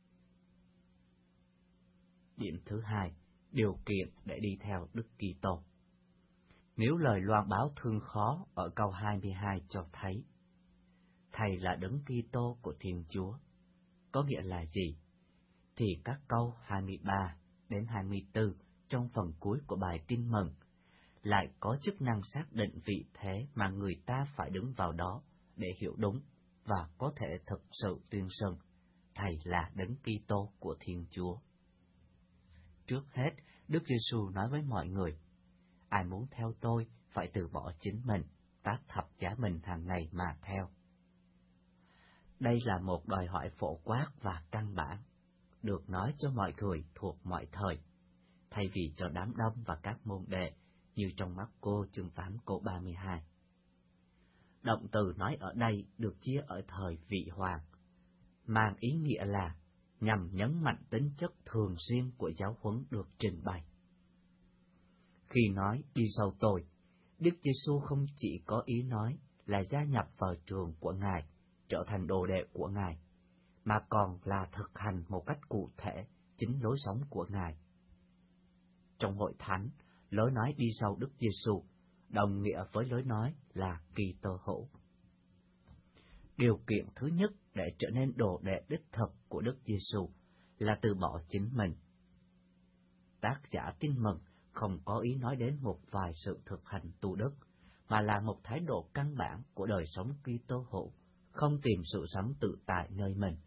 Điểm thứ hai, điều kiện để đi theo Đức Kitô. Nếu lời loan báo thương khó ở câu hai mươi hai cho thấy Thầy là Đấng Kitô của Thiên Chúa, có nghĩa là gì? Thì các câu hai mươi ba đến hai mươi tư trong phần cuối của bài Tin Mừng lại có chức năng xác định vị thế mà người ta phải đứng vào đó để hiểu đúng và có thể thực sự tuyên xưng Thầy là Đấng Kitô của Thiên Chúa. Trước hết, Đức Giê-xu nói với mọi người, ai muốn theo tôi phải từ bỏ chính mình, vác thập giá mình hàng ngày mà theo. Đây là một đòi hỏi phổ quát và căn bản, được nói cho mọi người thuộc mọi thời, thay vì cho đám đông và các môn đệ, như trong Mác-cô chương tám câu ba mươi hai. Động từ nói ở đây được chia ở thời vị hoàng, mang ý nghĩa là nhằm nhấn mạnh tính chất thường xuyên của giáo huấn được trình bày. Khi nói đi sau tôi, Đức Giê-xu không chỉ có ý nói là gia nhập vào trường của Ngài, trở thành đồ đệ của Ngài, mà còn là thực hành một cách cụ thể chính lối sống của Ngài. Trong hội thánh, lối nói đi sau Đức Giê-xu đồng nghĩa với lối nói là Kitô hữu. Điều kiện thứ nhất để trở nên đồ đệ đích thực của Đức Giê-xu là từ bỏ chính mình. Tác giả Tin Mừng không có ý nói đến một vài sự thực hành tu đức, mà là một thái độ căn bản của đời sống Kitô hữu, không tìm sự sống tự tại nơi mình.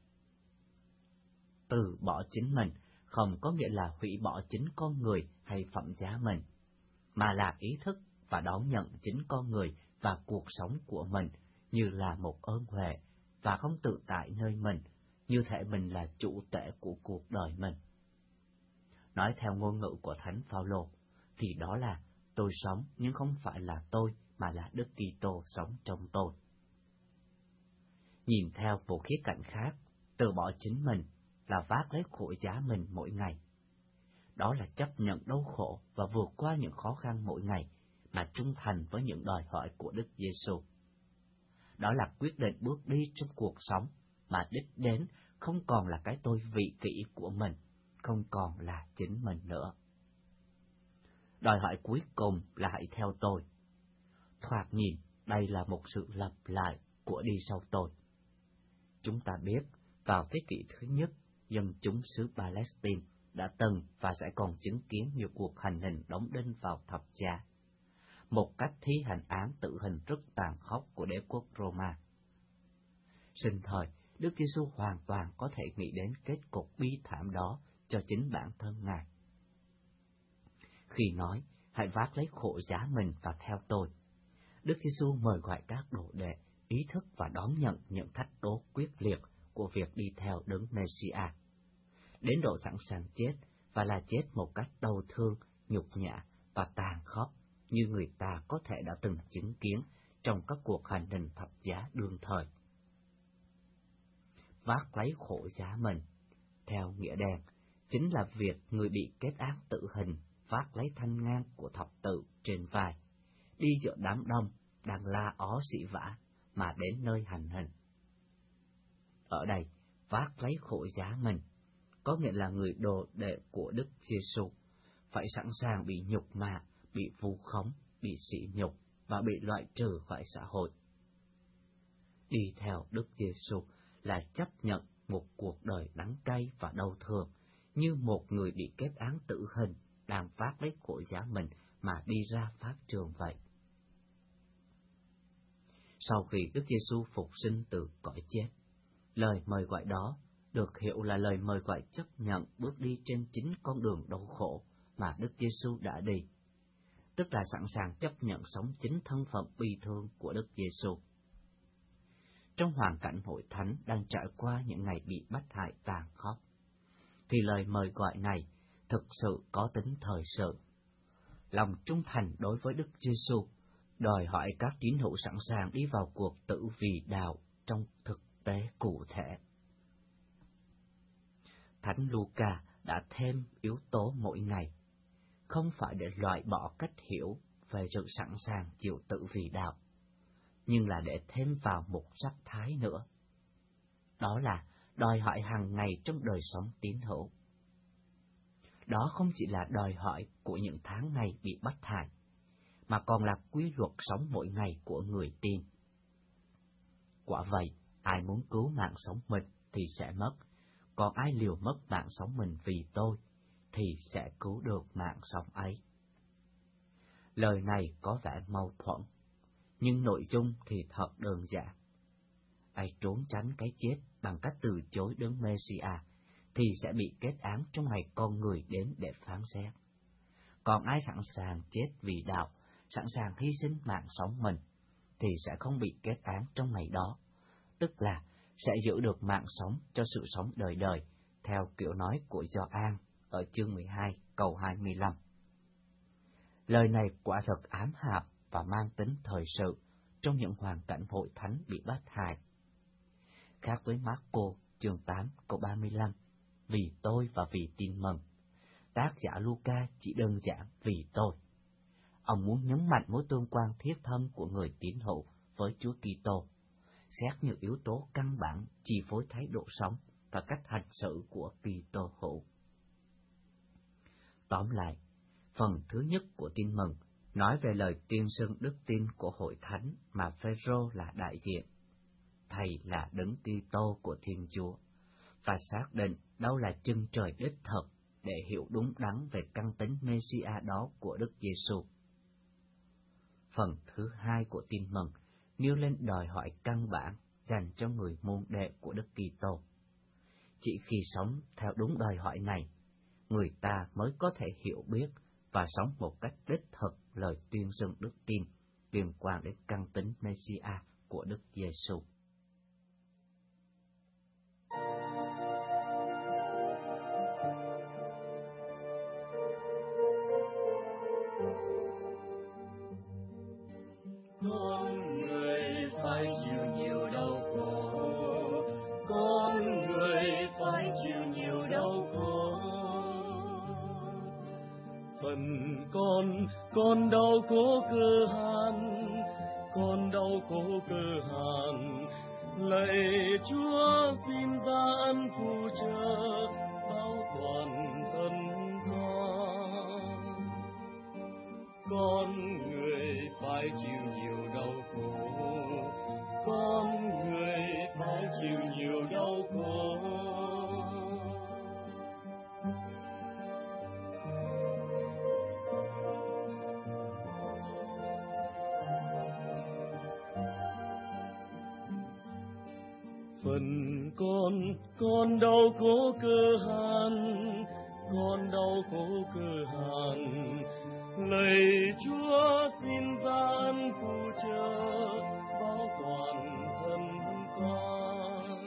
Từ bỏ chính mình không có nghĩa là hủy bỏ chính con người hay phẩm giá mình, mà là ý thức và đón nhận chính con người và cuộc sống của mình như là một ơn huệ, và không tự tại nơi mình, như thể mình là chủ tể của cuộc đời mình. Nói theo ngôn ngữ của Thánh Phao-lô, thì đó là tôi sống nhưng không phải là tôi, mà là Đức Kitô sống trong tôi. Nhìn theo một khía cạnh khác, từ bỏ chính mình là vác lấy khổ giá mình mỗi ngày. Đó là chấp nhận đau khổ và vượt qua những khó khăn mỗi ngày, mà trung thành với những đòi hỏi của Đức Giê-xu. Đó là quyết định bước đi trong cuộc sống, mà đích đến không còn là cái tôi vị kỷ của mình, không còn là chính mình nữa. Đòi hỏi cuối cùng là hãy theo tôi. Thoạt nhìn, đây là một sự lặp lại của đi sau tôi. Chúng ta biết, vào thế kỷ thứ nhất, dân chúng xứ Palestine đã từng và sẽ còn chứng kiến nhiều cuộc hành hình đóng đinh vào thập giá, một cách thi hành án tử hình rất tàn khốc của đế quốc Roma. Sinh thời, Đức Giê-xu hoàn toàn có thể nghĩ đến kết cục bi thảm đó cho chính bản thân Ngài. Khi nói, hãy vác lấy khổ giá mình và theo tôi, Đức Giê-xu mời gọi các đồ đệ ý thức và đón nhận những thách đố quyết liệt của việc đi theo Đấng Mê-si-a, đến độ sẵn sàng chết, và là chết một cách đau thương, nhục nhã và tàn khốc, như người ta có thể đã từng chứng kiến trong các cuộc hành hình thập giá đương thời. Vác lấy khổ giá mình, theo nghĩa đen, chính là việc người bị kết án tử hình vác lấy thanh ngang của thập tự trên vai, đi giữa đám đông đang la ó xỉ vả mà đến nơi hành hình. ở đây vác lấy khổ giá mình, có nghĩa là người đồ đệ của Đức Giêsu phải sẵn sàng bị nhục mạ, bị vu khống, bị sỉ nhục và bị loại trừ khỏi xã hội. Đi theo Đức Giêsu là chấp nhận một cuộc đời đắng cay và đau thương, như một người bị kết án tử hình đang vác lấy khổ giá mình mà đi ra pháp trường vậy. Sau khi Đức Giêsu phục sinh từ cõi chết, lời mời gọi đó được hiểu là lời mời gọi chấp nhận bước đi trên chính con đường đau khổ mà Đức Giêsu đã đi, tức là sẵn sàng chấp nhận sống chính thân phận bi thương của Đức Giêsu. Trong hoàn cảnh hội thánh đang trải qua những ngày bị bắt hại tàn khốc, thì lời mời gọi này thực sự có tính thời sự. Lòng trung thành đối với Đức Giêsu đòi hỏi các tín hữu sẵn sàng đi vào cuộc tử vì đạo trong thực tế cụ thể. Thánh Luca đã thêm yếu tố mỗi ngày, không phải để loại bỏ cách hiểu về sự sẵn sàng chịu tử vì đạo, nhưng là để thêm vào một sắc thái nữa. Đó là đòi hỏi hàng ngày trong đời sống tín hữu. Đó không chỉ là đòi hỏi của những tháng ngày bị bắt hại, mà còn là quy luật sống mỗi ngày của người tin. Quả vậy, ai muốn cứu mạng sống mình thì sẽ mất, còn ai liều mất mạng sống mình vì tôi thì sẽ cứu được mạng sống ấy. Lời này có vẻ mâu thuẫn, nhưng nội dung thì thật đơn giản. Ai trốn tránh cái chết bằng cách từ chối đấng Mê-si-a thì sẽ bị kết án trong ngày con người đến để phán xét. Còn ai sẵn sàng chết vì đạo, sẵn sàng hy sinh mạng sống mình, thì sẽ không bị kết án trong ngày đó, tức là sẽ giữ được mạng sống cho sự sống đời đời, theo kiểu nói của Gioan ở chương mười hai câu hai mươi lăm. Lời này quả thật ám hạp và mang tính thời sự trong những hoàn cảnh hội thánh bị bắt hại. Khác với Marco chương tám câu ba mươi lăm, vì tôi và vì tin mừng, tác giả Luca chỉ đơn giản vì tôi. Ông muốn nhấn mạnh mối tương quan thiết thân của người tín hữu với Chúa Kitô, xét như yếu tố căn bản chi phối thái độ sống và cách hành xử của Kitô hữu. Tóm lại, phần thứ nhất của tin mừng nói về lời tuyên xưng đức tin của hội thánh mà Phêrô là đại diện. Thầy là đấng Kitô của Thiên Chúa, và xác định đâu là chân trời đích thực để hiểu đúng đắn về căn tính Mê-si-a đó của Đức Giêsu. Phần thứ hai của tin mừng nêu lên đòi hỏi căn bản dành cho người môn đệ của Đức Kitô. Chỉ khi sống theo đúng đòi hỏi này, người ta mới có thể hiểu biết và sống một cách đích thực lời tuyên xưng đức tin liên quan đến căn tính Mê-si-a của Đức Giêsu. Con người phải chịu nhiều đau khổ, con người phải chịu nhiều đau khổ. Phần con, con đau khổ cơ hàn, con đau khổ cơ hàn. Lạy Chúa xin ta ân phù trợ, bảo toàn thân con. Con người phải chịu nhiều đau khổ, con người phải chịu nhiều đau khổ. Phần con, con đau khổ cơ hàn, con đau khổ cơ hàn. Lạy Chúa xin ta ân phù trợ, bảo toàn thân con.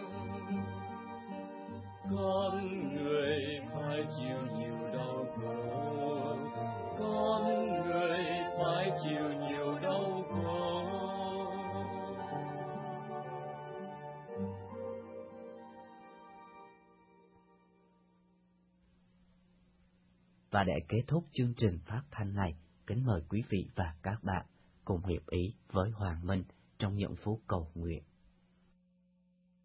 Con người phải chịu nhiều đau khổ, con người phải chịu nhiều đau khổ. Và để kết thúc chương trình phát thanh này, kính mời quý vị và các bạn cùng hiệp ý với Hoàng Minh trong những phút cầu nguyện.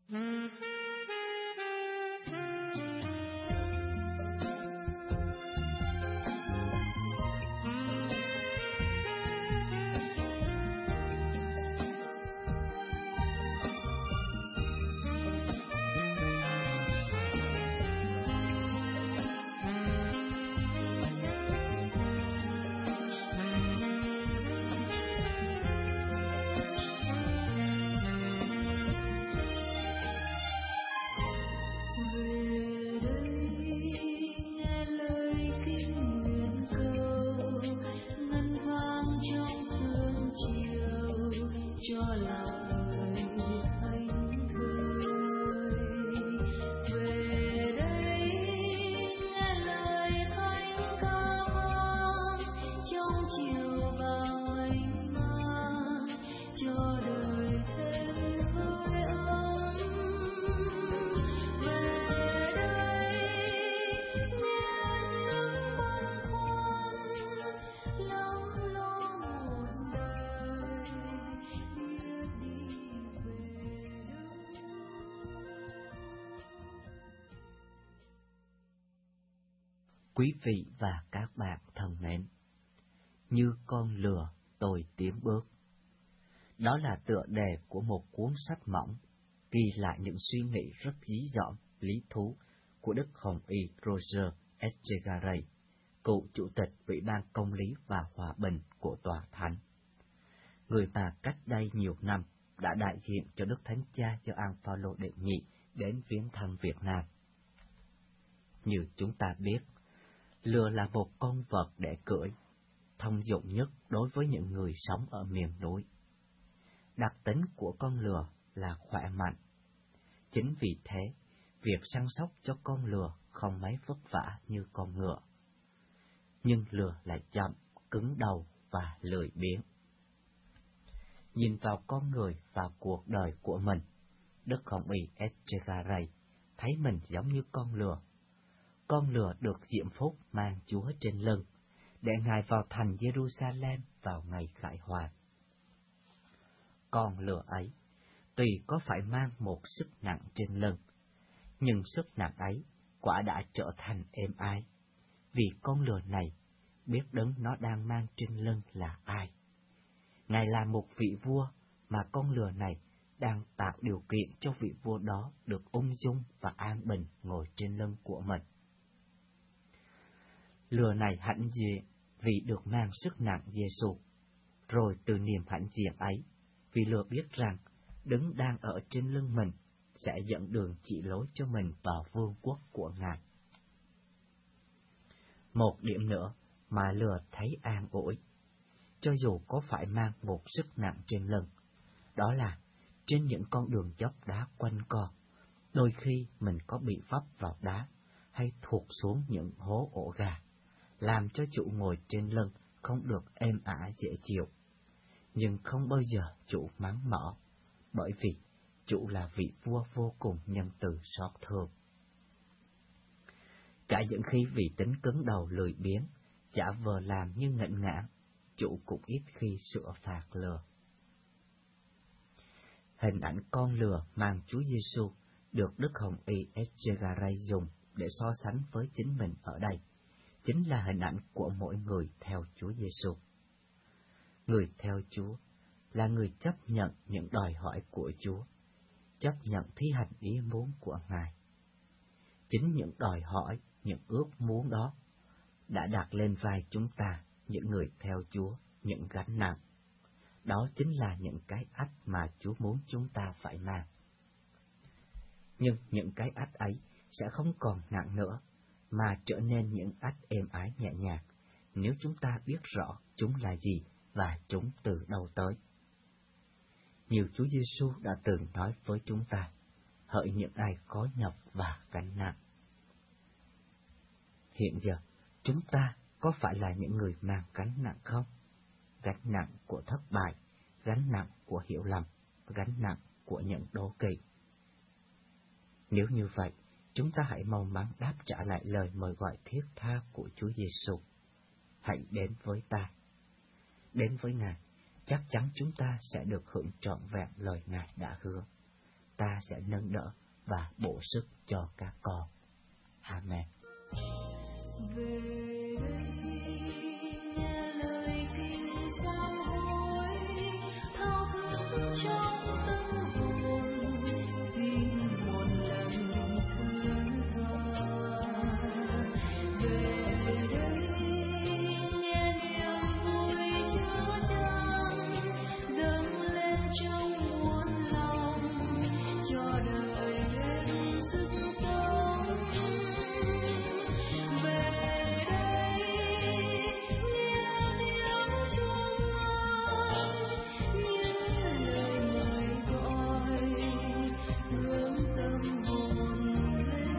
Quý vị và các bạn thân mến, như con lừa tôi tiến bước. Đó là tựa đề của một cuốn sách mỏng, ghi lại những suy nghĩ rất dí dỏm, lý thú của Đức Hồng Y Roger Echegaray, cựu chủ tịch Ủy ban Công lý và Hòa bình của Tòa Thánh. Người mà cách đây nhiều năm đã đại diện cho Đức Thánh Cha Gioan Phaolô đệ nhị đến viếng thăm Việt Nam. Như chúng ta biết, lừa là một con vật để cưỡi, thông dụng nhất đối với những người sống ở miền núi. Đặc tính của con lừa là khỏe mạnh. Chính vì thế, việc săn sóc cho con lừa không mấy vất vả như con ngựa. Nhưng lừa lại chậm, cứng đầu và lười biếng. Nhìn vào con người và cuộc đời của mình, Đức Hồng Y Echegaray thấy mình giống như con lừa. Con lừa được diễm phúc mang Chúa trên lưng, để Ngài vào thành Jerusalem vào ngày khải hoàn. Con lừa ấy, tuy có phải mang một sức nặng trên lưng, nhưng sức nặng ấy quả đã trở thành êm ái, vì con lừa này biết đấng nó đang mang trên lưng là ai. Ngài là một vị vua mà con lừa này đang tạo điều kiện cho vị vua đó được ung dung và an bình ngồi trên lưng của mình. Lừa này hãnh diện vì được mang sức nặng Giêsu, rồi từ niềm hãnh diện ấy, vì lừa biết rằng đấng đang ở trên lưng mình sẽ dẫn đường chỉ lối cho mình vào vương quốc của Ngài. Một điểm nữa mà lừa thấy an ủi, cho dù có phải mang một sức nặng trên lưng, đó là trên những con đường dốc đá quanh co, đôi khi mình có bị vấp vào đá hay thụt xuống những hố ổ gà, làm cho chủ ngồi trên lưng không được êm ả dễ chịu. Nhưng không bao giờ chủ mắng mỏ, bởi vì chủ là vị vua vô cùng nhân từ xót thương. Cả những khi vì tính cứng đầu lười biếng, giả vờ làm như ngạnh ngãn, chủ cũng ít khi sửa phạt lừa. Hình ảnh con lừa mang Chúa Giêsu được Đức Hồng Y Echegaray dùng để so sánh với chính mình ở đây, chính là hình ảnh của mỗi người theo Chúa Giêsu. Người theo Chúa là người chấp nhận những đòi hỏi của Chúa, chấp nhận thi hành ý muốn của Ngài. Chính những đòi hỏi, những ước muốn đó đã đặt lên vai chúng ta, những người theo Chúa, những gánh nặng. Đó chính là những cái ách mà Chúa muốn chúng ta phải mang. Nhưng những cái ách ấy sẽ không còn nặng nữa, mà trở nên những ách êm ái nhẹ nhàng, nếu chúng ta biết rõ chúng là gì và chúng từ đâu tới. Nhiều Chúa Giêsu đã từng nói với chúng ta, hỡi những ai khó nhọc và gánh nặng. Hiện giờ, chúng ta có phải là những người mang gánh nặng không? Gánh nặng của thất bại, gánh nặng của hiểu lầm, gánh nặng của những đố kỵ. Nếu như vậy, chúng ta hãy mau mắn đáp trả lại lời mời gọi thiết tha của Chúa Giêsu. Hãy đến với ta. Đến với Ngài, chắc chắn chúng ta sẽ được hưởng trọn vẹn lời Ngài đã hứa. ta sẽ nâng đỡ và bổ sức cho các con. Amen. Về nghe lời kinh sám hối, thao thức trong tâm hồn, tin một lần thương tha. Về đây nghe niềm vui chứa chan dâng lên trong muôn lòng, cho đời lên sức sống. Về đây nghe tiếng chuông ngoan, như lời mời gọi hướng tâm hồn lên.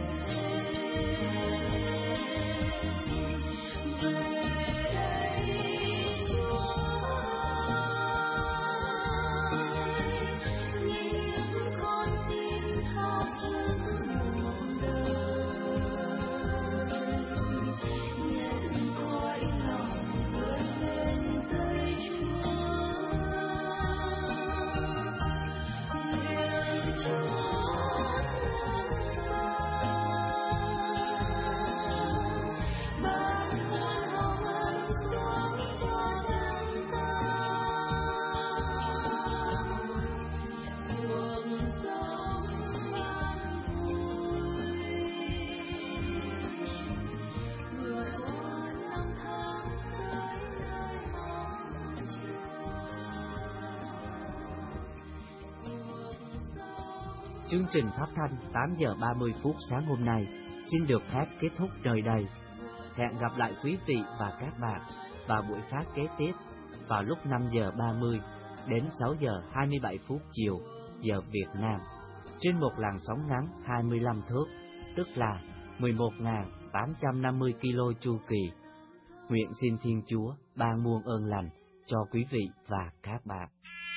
Về đây Chúa ơi, những con tim khao khát một đời, nhận cõi lòng vươn lên tới Chúa. Nguyện Chúa ban cơn hồng ân xuống cho tâm ta, cuộc sống an vui vượt qua năm tháng tới nơi mong chờ. Cuộc sống Chương trình phát thanh tám giờ ba mươi phút sáng hôm nay xin được phép kết thúc nơi đây. Hẹn gặp lại quý vị và các bạn vào buổi phát kế tiếp vào lúc năm giờ ba mươi đến sáu giờ hai mươi bảy phút chiều giờ Việt Nam trên một làn sóng ngắn hai mươi lăm thước, tức là mười một nghìn tám trăm năm mươi ki lô chu kỳ. Nguyện xin Thiên Chúa ban muôn ơn lành cho quý vị và các bạn.